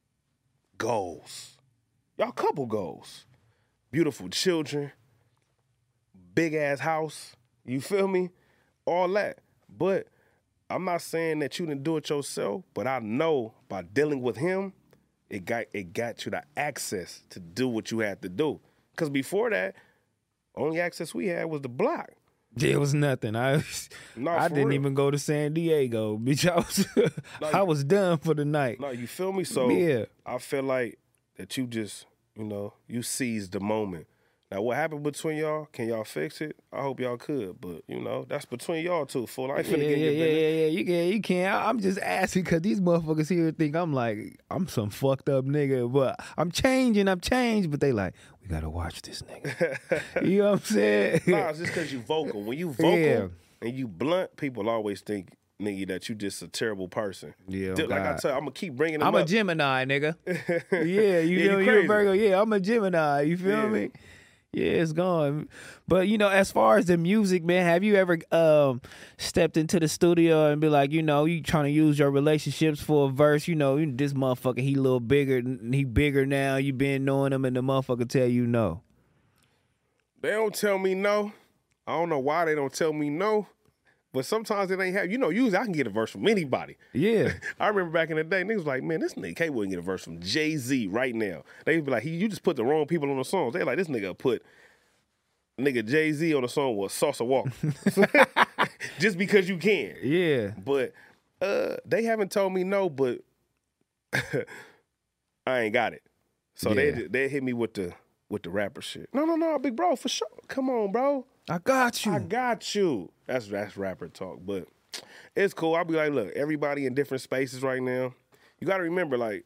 goals. Y'all couple goals. Beautiful children. Big ass house. You feel me? All that. But I'm not saying that you didn't do it yourself, but I know by dealing with him, it got it got you the access to do what you had to do. Because before that, only access we had was the block. Yeah, it was nothing. I No, I for didn't real. even go to San Diego, bitch. I was No, I you- was done for the night. No, you feel me? So Yeah. I feel like that you just, you know, you seized the moment. Now, what happened between y'all? Can y'all fix it? I hope y'all could, but you know, that's between y'all two. Fool, I ain't Yeah, finna yeah, get in yeah, your yeah, business. yeah, You can, you can. I- I'm just asking because these motherfuckers here think I'm like I'm some fucked up nigga, but I'm changing. I'm changed, but they like we gotta watch this nigga. You know what I'm saying? Nah, it's just because you vocal. When you vocal Yeah. and you blunt, people always think, nigga, that you just a terrible person. Yeah, Dude, like I God. tell you, I'm gonna keep bringing them I'm up. a Gemini, nigga. Yeah, you Yeah, you feel me? You a crazy. Virgo? Yeah, I'm a Gemini. You feel Yeah. me? Yeah, it's gone. But you know, as far as the music, man, have you ever um stepped into the studio and be like, you know, you trying to use your relationships for a verse? You know, you- this motherfucker, he a little bigger, he bigger now. You been knowing him, and the motherfucker tell you no. They don't tell me no. I don't know why they don't tell me no. But sometimes it ain't have. You know, usually I can get a verse from anybody. Yeah, I remember back in the day, niggas was like, man, this nigga K wouldn't get a verse from Jay-Z right now. They'd be like, he, you just put the wrong people on the songs. They like, this nigga put nigga Jay-Z on the song with Salsa Walk. Just because you can. yeah. But uh, they haven't told me no, but I ain't got it. So Yeah. they they hit me with the with the rapper shit. No, no, no, big bro, for sure. Come on, bro. I got you. I got you. That's that's rapper talk, but it's cool. I'll be like, look, everybody in different spaces right now. You got to remember, like,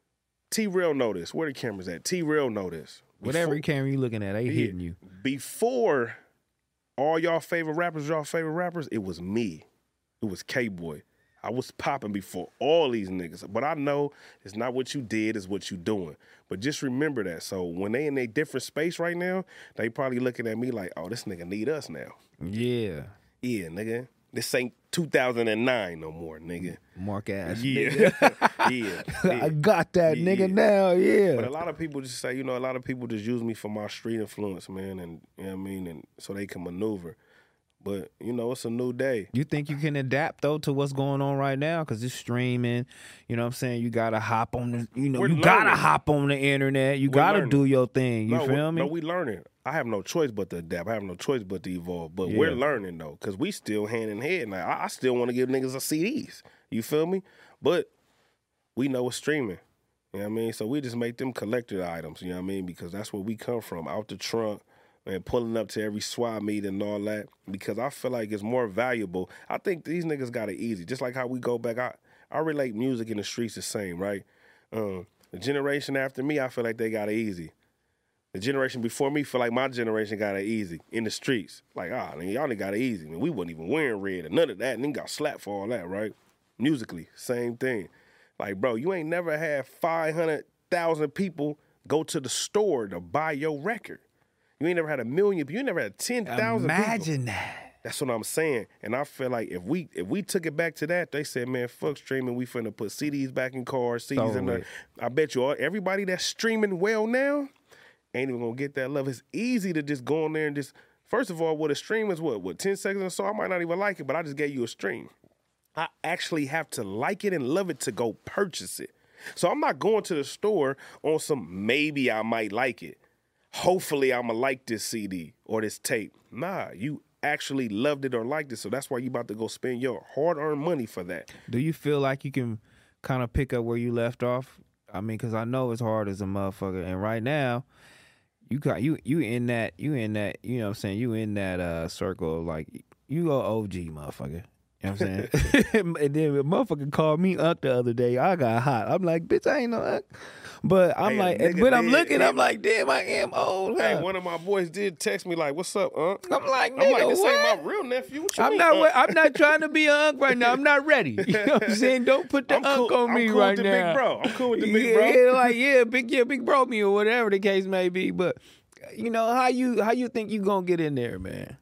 T-Real know this. Where the cameras at? T-Real know this. Whatever Before- camera you looking at, they hitting you. Before all y'all favorite rappers, y'all favorite rappers, it was me. It was K-Boy. I was popping before all these niggas. But I know it's not what you did, it's what you doing. But just remember that. So when they in a different space right now, they probably looking at me like, oh, this nigga need us now. Yeah, Yeah, nigga. This ain't two thousand nine no more, nigga. Mark ass. Yeah. nigga. yeah. yeah. I got that Yeah, nigga yeah. now. Yeah. But a lot of people just say, you know, a lot of people just use me for my street influence, man, and you know what I mean, and so they can maneuver. But you know, it's a new day. You think you can adapt though to what's going on right now? Cause it's streaming. You know what I'm saying? You gotta hop on the you know, We're you gotta learning. hop on the internet. You We're gotta learning. do your thing. You no, feel we, me? No, we learning. I have no choice but to adapt. I have no choice but to evolve. But Yeah. we're learning though, cause we still hand in hand. Now, I, I still want to give niggas a C Ds. You feel me? But we know it's streaming. You know what I mean? So we just make them collector items. You know what I mean? Because that's where we come from, out the trunk. And pulling up to every swap meet and all that, because I feel like it's more valuable. I think these niggas got it easy. Just like how we go back, I, I relate music in the streets the same, right? Um, the generation after me, I feel like they got it easy. The generation before me feel like my generation got it easy in the streets. Like, ah, man, y'all done got it easy. Man, we wasn't even wearing red or none of that, and then got slapped for all that, right? Musically, same thing. Like, bro, you ain't never had five hundred thousand people go to the store to buy your record. You ain't never had a million, you ain't never had ten thousand people. Imagine that. That's what I'm saying. And I feel like if we if we took it back to that, they said, man, fuck streaming. We finna put C Ds back in cars, C Ds in Totally. there. I bet you all, everybody that's streaming well now ain't even gonna get that love. It's easy to just go on there and just, first of all, what a stream is what? What, ten seconds or so? I might not even like it, but I just gave you a stream. I actually have to like it and love it to go purchase it. So I'm not going to the store on some maybe I might like it. Hopefully I'm going to like this C D or this tape. Nah, you actually loved it or liked it. So that's why you about to go spend your hard-earned money for that. Do you feel like you can kind of pick up where you left off? I mean, because I know it's hard as a motherfucker. And right now, you got you you in that, you in that, you know what I'm saying, you in that uh, circle of like, you go O G, motherfucker. You know what I'm saying? And then a motherfucker called me Unc the other day. I got hot. I'm like, bitch, I ain't no Unc. But I'm Hey, like, nigga but I'm did. looking, I'm like, damn, I am old. Hey, Huh? one of my boys did text me like, what's up, Unc? I'm like, I'm nigga, like, this what? ain't my real nephew. What you I'm mean, not. Unc? I'm not trying to be an Unc right now. I'm not ready. You know what I'm saying? Don't put the I'm Unc cool- on me I'm cool right with the now. big bro. I'm cool with the big yeah, bro. Yeah, like yeah, big yeah, big bro me or whatever the case may be. But you know how you how you think you gonna get in there, man?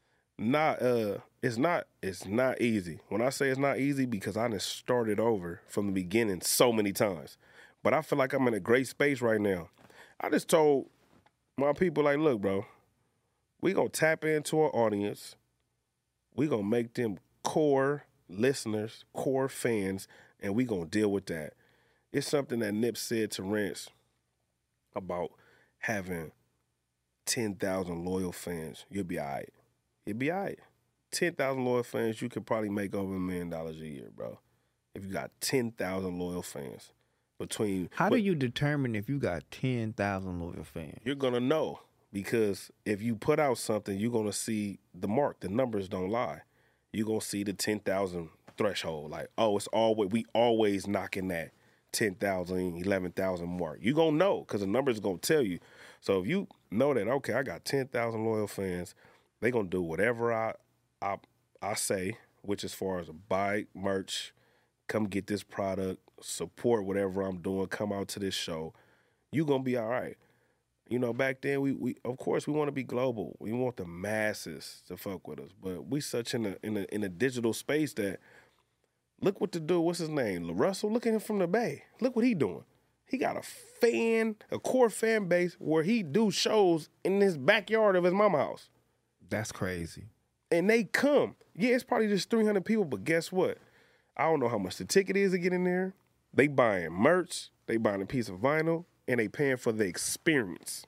Not uh it's not it's not easy. When I say it's not easy, because I done started over from the beginning so many times. But I feel like I'm in a great space right now. I just told my people, like, look, bro, we gonna tap into our audience. We gonna make them core listeners, core fans, and we gonna deal with that. It's something that Nip said to Rance about having ten thousand loyal fans. You'll be all right. You'll be all right. ten thousand loyal fans, you could probably make over a million dollars a year, bro. If you got ten thousand loyal fans. Between How do but you determine if you got ten thousand loyal fans? You're going to know, because if you put out something, you're going to see the mark. The numbers don't lie. You're going to see the ten thousand threshold. Like, oh, it's always, we always knocking that ten thousand, eleven thousand mark. You're going to know, because the numbers going to tell you. So if you know that, okay, I got ten thousand loyal fans, they're going to do whatever I, I I say, which as far as buy merch, come get this product, support whatever I'm doing, come out to this show, you going to be all right. You know, back then, we, we of course, we want to be global. We want the masses to fuck with us. But we such in a, in a, in a digital space that, look what the dude, what's his name? LaRussell, look at him from the Bay. Look what he doing. He got a fan, a core fan base where he do shows in his backyard of his mama house. That's crazy. And they come. Yeah, it's probably just three hundred people, but guess what? I don't know how much the ticket is to get in there. They buying merch, they buying a piece of vinyl, and they paying for the experience.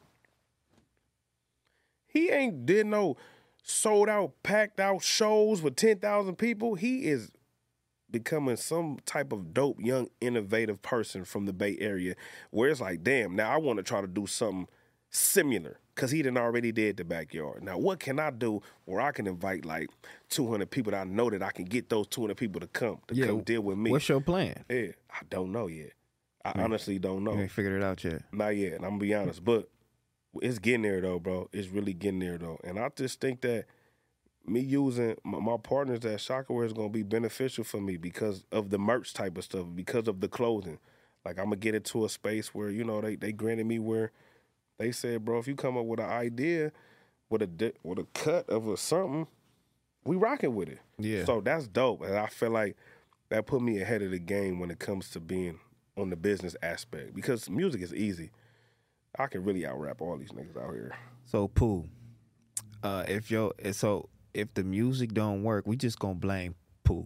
He ain't did no sold out, packed out shows with ten thousand people. He is becoming some type of dope, young, innovative person from the Bay Area where it's like, damn, now I want to try to do something similar, because he done already did the backyard. Now, what can I do where I can invite like two hundred people that I know that I can get those two hundred people to come, to Yeah, come deal with me? What's your plan? Yeah, I don't know yet. I honestly don't know. You ain't figured it out yet. Not yet, and I'm gonna be honest, but it's getting there though, bro. It's really getting there though, and I just think that me using my, my partners at Shockaware is gonna be beneficial for me because of the merch type of stuff, because of the clothing. Like, I'm gonna get into a space where, you know, they they granted me where they said, bro, if you come up with an idea with a di- with a cut of a something, we rocking with it. Yeah. So that's dope, and I feel like that put me ahead of the game when it comes to being on the business aspect, because music is easy. I can really out rap all these niggas out here. So Pooh, uh, if yo, so if the music don't work, we just gonna blame Pooh.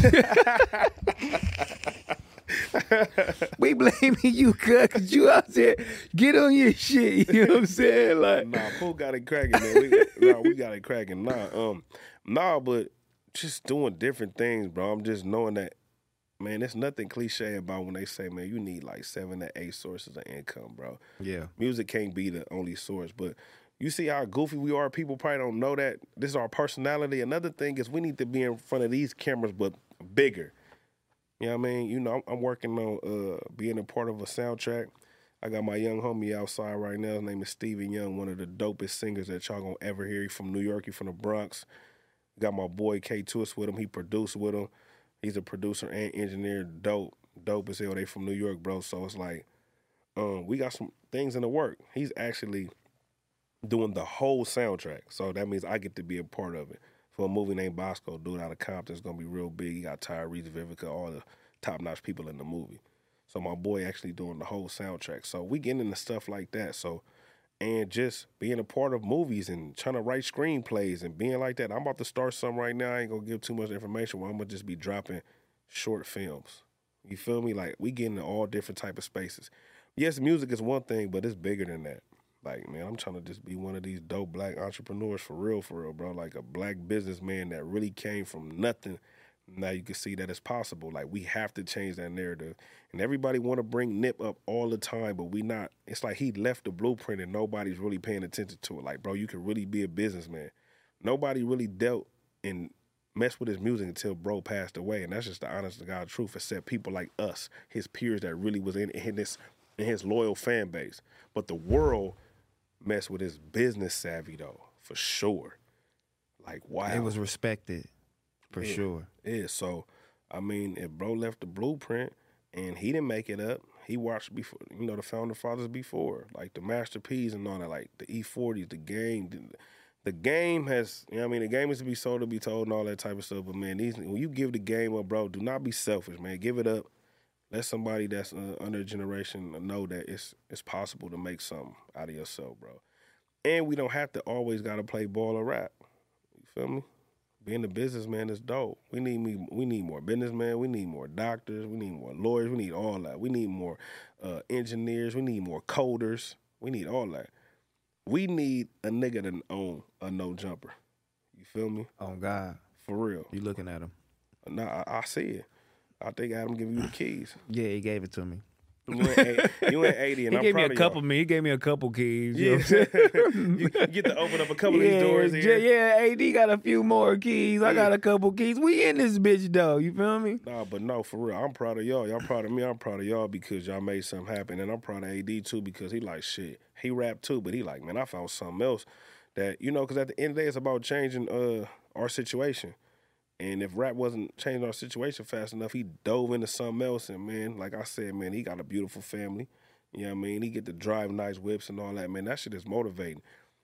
We blaming you, cuz, cause you out there, get on your shit. You know what I'm saying? Like, Nah, Pooh got it cracking, man. We, nah, we got it cracking. Nah, um, nah, but just doing different things, bro. I'm just knowing that, man, there's nothing cliche about when they say, man, you need like seven to eight sources of income, bro. yeah, Music can't be the only source, but you see how goofy we are. People probably don't know that. This is our personality. Another thing is we need to be in front of these cameras, but bigger. You know what I mean? You know, I'm, I'm working on uh, being a part of a soundtrack. I got my young homie outside right now. His name is Steven Young, one of the dopest singers that y'all gonna ever hear. He from New York. He from the Bronx. Got my boy K Twist with him. He produced with him. He's a producer and engineer. Dope. Dope as hell. They from New York, bro. So it's like, um, we got some things in the work. He's actually doing the whole soundtrack. So that means I get to be a part of it. For a movie named Bosco, dude out of Compton, it's going to be real big. He got Tyrese, Vivica, all the top-notch people in the movie. So my boy actually doing the whole soundtrack. So we getting into stuff like that. So and just being a part of movies and trying to write screenplays and being like that. I'm about to start something right now. I ain't gonna give too much information. Where I'm gonna just be dropping short films. You feel me? Like, we get into all different type of spaces. Yes, music is one thing, but it's bigger than that. Like, man, I'm trying to just be one of these dope black entrepreneurs for real, for real, bro. Like a black businessman that really came from nothing. Now you can see that it's possible. Like, we have to change that narrative. And everybody want to bring Nip up all the time, but we not. It's like he left the blueprint and nobody's really paying attention to it. Like, bro, you can really be a businessman. Nobody really dealt and messed with his music until bro passed away. And that's just the honest to God truth, except people like us, his peers that really was in, in, this, in his loyal fan base. But the world messed with his business savvy, though, for sure. Like, wow. It was respected. For yeah, sure. Yeah, so, I mean, if bro left the blueprint and he didn't make it up, he watched before, you know, the Founder Fathers before, like the Master P's and all that, like the E forties, the game. The, the game has, you know what I mean, the game is to be sold, to be told, and all that type of stuff. But, man, these when you give the game up, bro, do not be selfish, man. Give it up. Let somebody that's uh, under a generation know that it's it's possible to make something out of yourself, bro. And we don't have to always got to play ball or rap. You feel me? Being a businessman is dope. We need me. We need more businessmen. We need more doctors. We need more lawyers. We need all that. We need more uh, engineers. We need more coders. We need all that. We need a nigga to own a no jumper. You feel me? Oh God, for real. You looking at him? No, I, I see it. I think Adam give you the keys. Yeah, he gave it to me. You ain't, eighty, you ain't eighty, and he I'm gave proud me a of couple. y'all. Me, he gave me a couple keys. Yeah, You, you get to open up a couple yeah, of these doors here. Yeah, A D got a few more keys. I Yeah. got a couple keys. We in this bitch though. You feel me? Nah, but no, for real. I'm proud of y'all. Y'all proud of me. I'm proud of y'all because y'all made something happen, and I'm proud of A D too because he like shit. He rap too, but he like, man, I found something else that, you know, because at the end of the day, it's about changing uh, our situation. And if rap wasn't changing our situation fast enough, he dove into something else. And, man, like I said, man, he got a beautiful family. You know what I mean? He get to drive nice whips and all that. Man, that shit is motivating.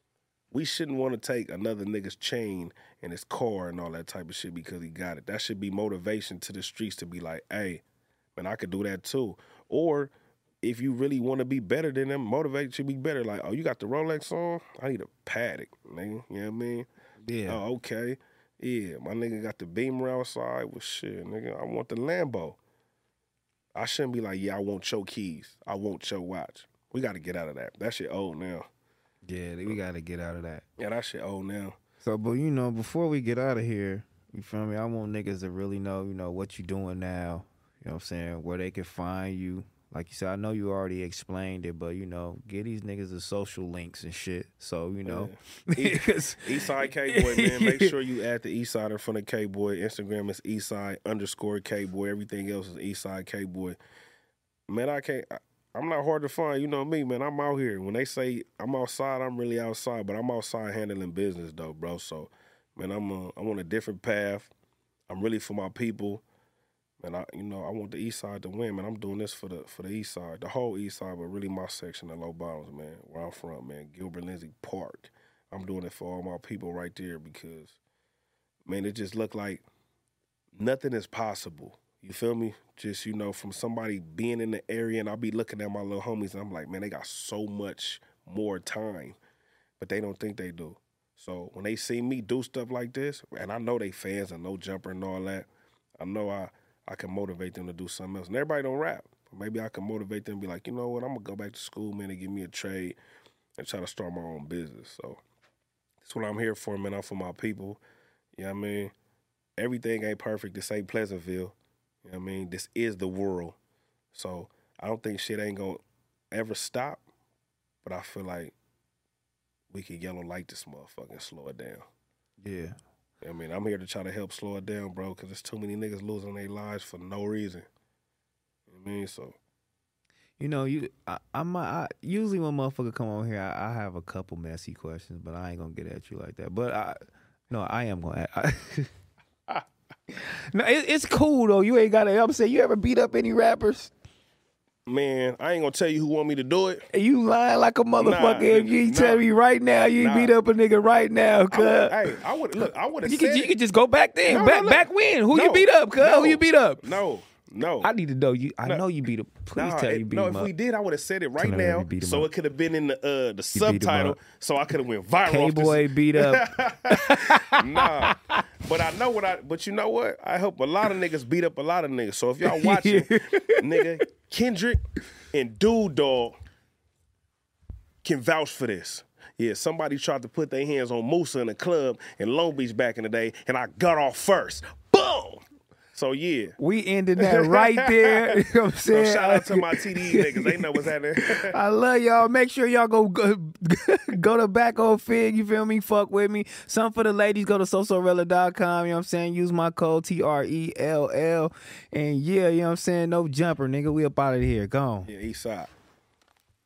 We shouldn't want to take another nigga's chain and his car and all that type of shit because he got it. That should be motivation to the streets to be like, hey, man, I could do that too. Or if you really want to be better than them, motivate you to be better. Like, oh, you got the Rolex on? I need a Paddock, nigga. You know what I mean? Yeah. Oh, okay. Yeah, my nigga got the Beamer outside. Well, shit, nigga, I want the Lambo. I shouldn't be like, yeah, I want your keys. I want your watch. We got to get out of that. That shit old now. Yeah, we got to get out of that. Yeah, that shit old now. So, but you know, before we get out of here, you feel me? I want niggas to really know, you know, what you doing now. You know what I'm saying? Where they can find you. Like you said, I know you already explained it, but, you know, get these niggas the social links and shit. So, you know. Yeah. Eastside K-Boy, man. Make sure you add the Eastside in front of K-Boy. Instagram is Eastside underscore K-Boy. Everything else is Eastside K-Boy. Man, I can't, I, I'm not hard to find. You know me, man. I'm out here. When they say I'm outside, I'm really outside. But I'm outside handling business, though, bro. So, man, I'm, a, I'm on a different path. I'm really for my people. And I, you know, I want the East Side to win, man. I'm doing this for the for the East Side, the whole East Side, but really my section, the low bottoms, man. Where I'm from, man, Gilbert Lindsay Park. I'm doing it for all my people right there because, man, it just looked like nothing is possible. You feel me? Just, you know, from somebody being in the area, and I'll be looking at my little homies, and I'm like, man, they got so much more time, but they don't think they do. So when they see me do stuff like this, and I know they fans and no jumper and all that, I know I. I can motivate them to do something else. And everybody don't rap. Maybe I can motivate them and be like, you know what, I'm going to go back to school, man, and give me a trade and try to start my own business. So that's what I'm here for, man. I'm for my people. You know what I mean? Everything ain't perfect. This ain't Pleasantville. You know what I mean? This is the world. So I don't think shit ain't going to ever stop, but I feel like we can yellow light this motherfucker and slow it down. Yeah. I mean, I'm here to try to help slow it down, bro, because there's too many niggas losing their lives for no reason. You know what I mean? So, you know, you, I, I'm I, usually when motherfucker come on here, I, I have a couple messy questions, but I ain't gonna get at you like that. But I, no, I am gonna. I, no, it, it's cool though. You ain't gotta. I'm saying, you ever beat up any rappers? Man, I ain't gonna tell you who want me to do it. You lying like a motherfucker. Nah, if you nah, tell me right now, you nah. beat up a nigga right now, cuz. Hey, I would look. I would have You said could, you it. could just go back then. No, back no, back when? Who no, you beat up, cuz? no, Who you beat up? No, No. I need to know you. I No. know you beat him. Please Nah, tell it- you beat no, him if up. we did, I would have said it right Tell him now, we beat him so up. it could have been in the uh, the beat him subtitle, up. so I could have went viral. off K-Boy this. beat up. Nah, but I know what I. But you know what? I hope a lot of niggas beat up a lot of niggas. So if y'all watching, nigga, Kendrick and Dude Dog can vouch for this. Yeah, somebody tried to put their hands on Musa in a club in Long Beach back in the day, and I got off first. Boom. So yeah. We ended that right there. You know what I'm So saying? shout out to my T D E niggas. They know what's happening. I love y'all. Make sure y'all go go, go to Back Old Fig. You feel me? Fuck with me. Some for the ladies, go to so so rella dot com. You know what I'm saying? Use my code T R E L L. And yeah, you know what I'm saying? No jumper, nigga. We up out of here. Gone. Yeah, east side.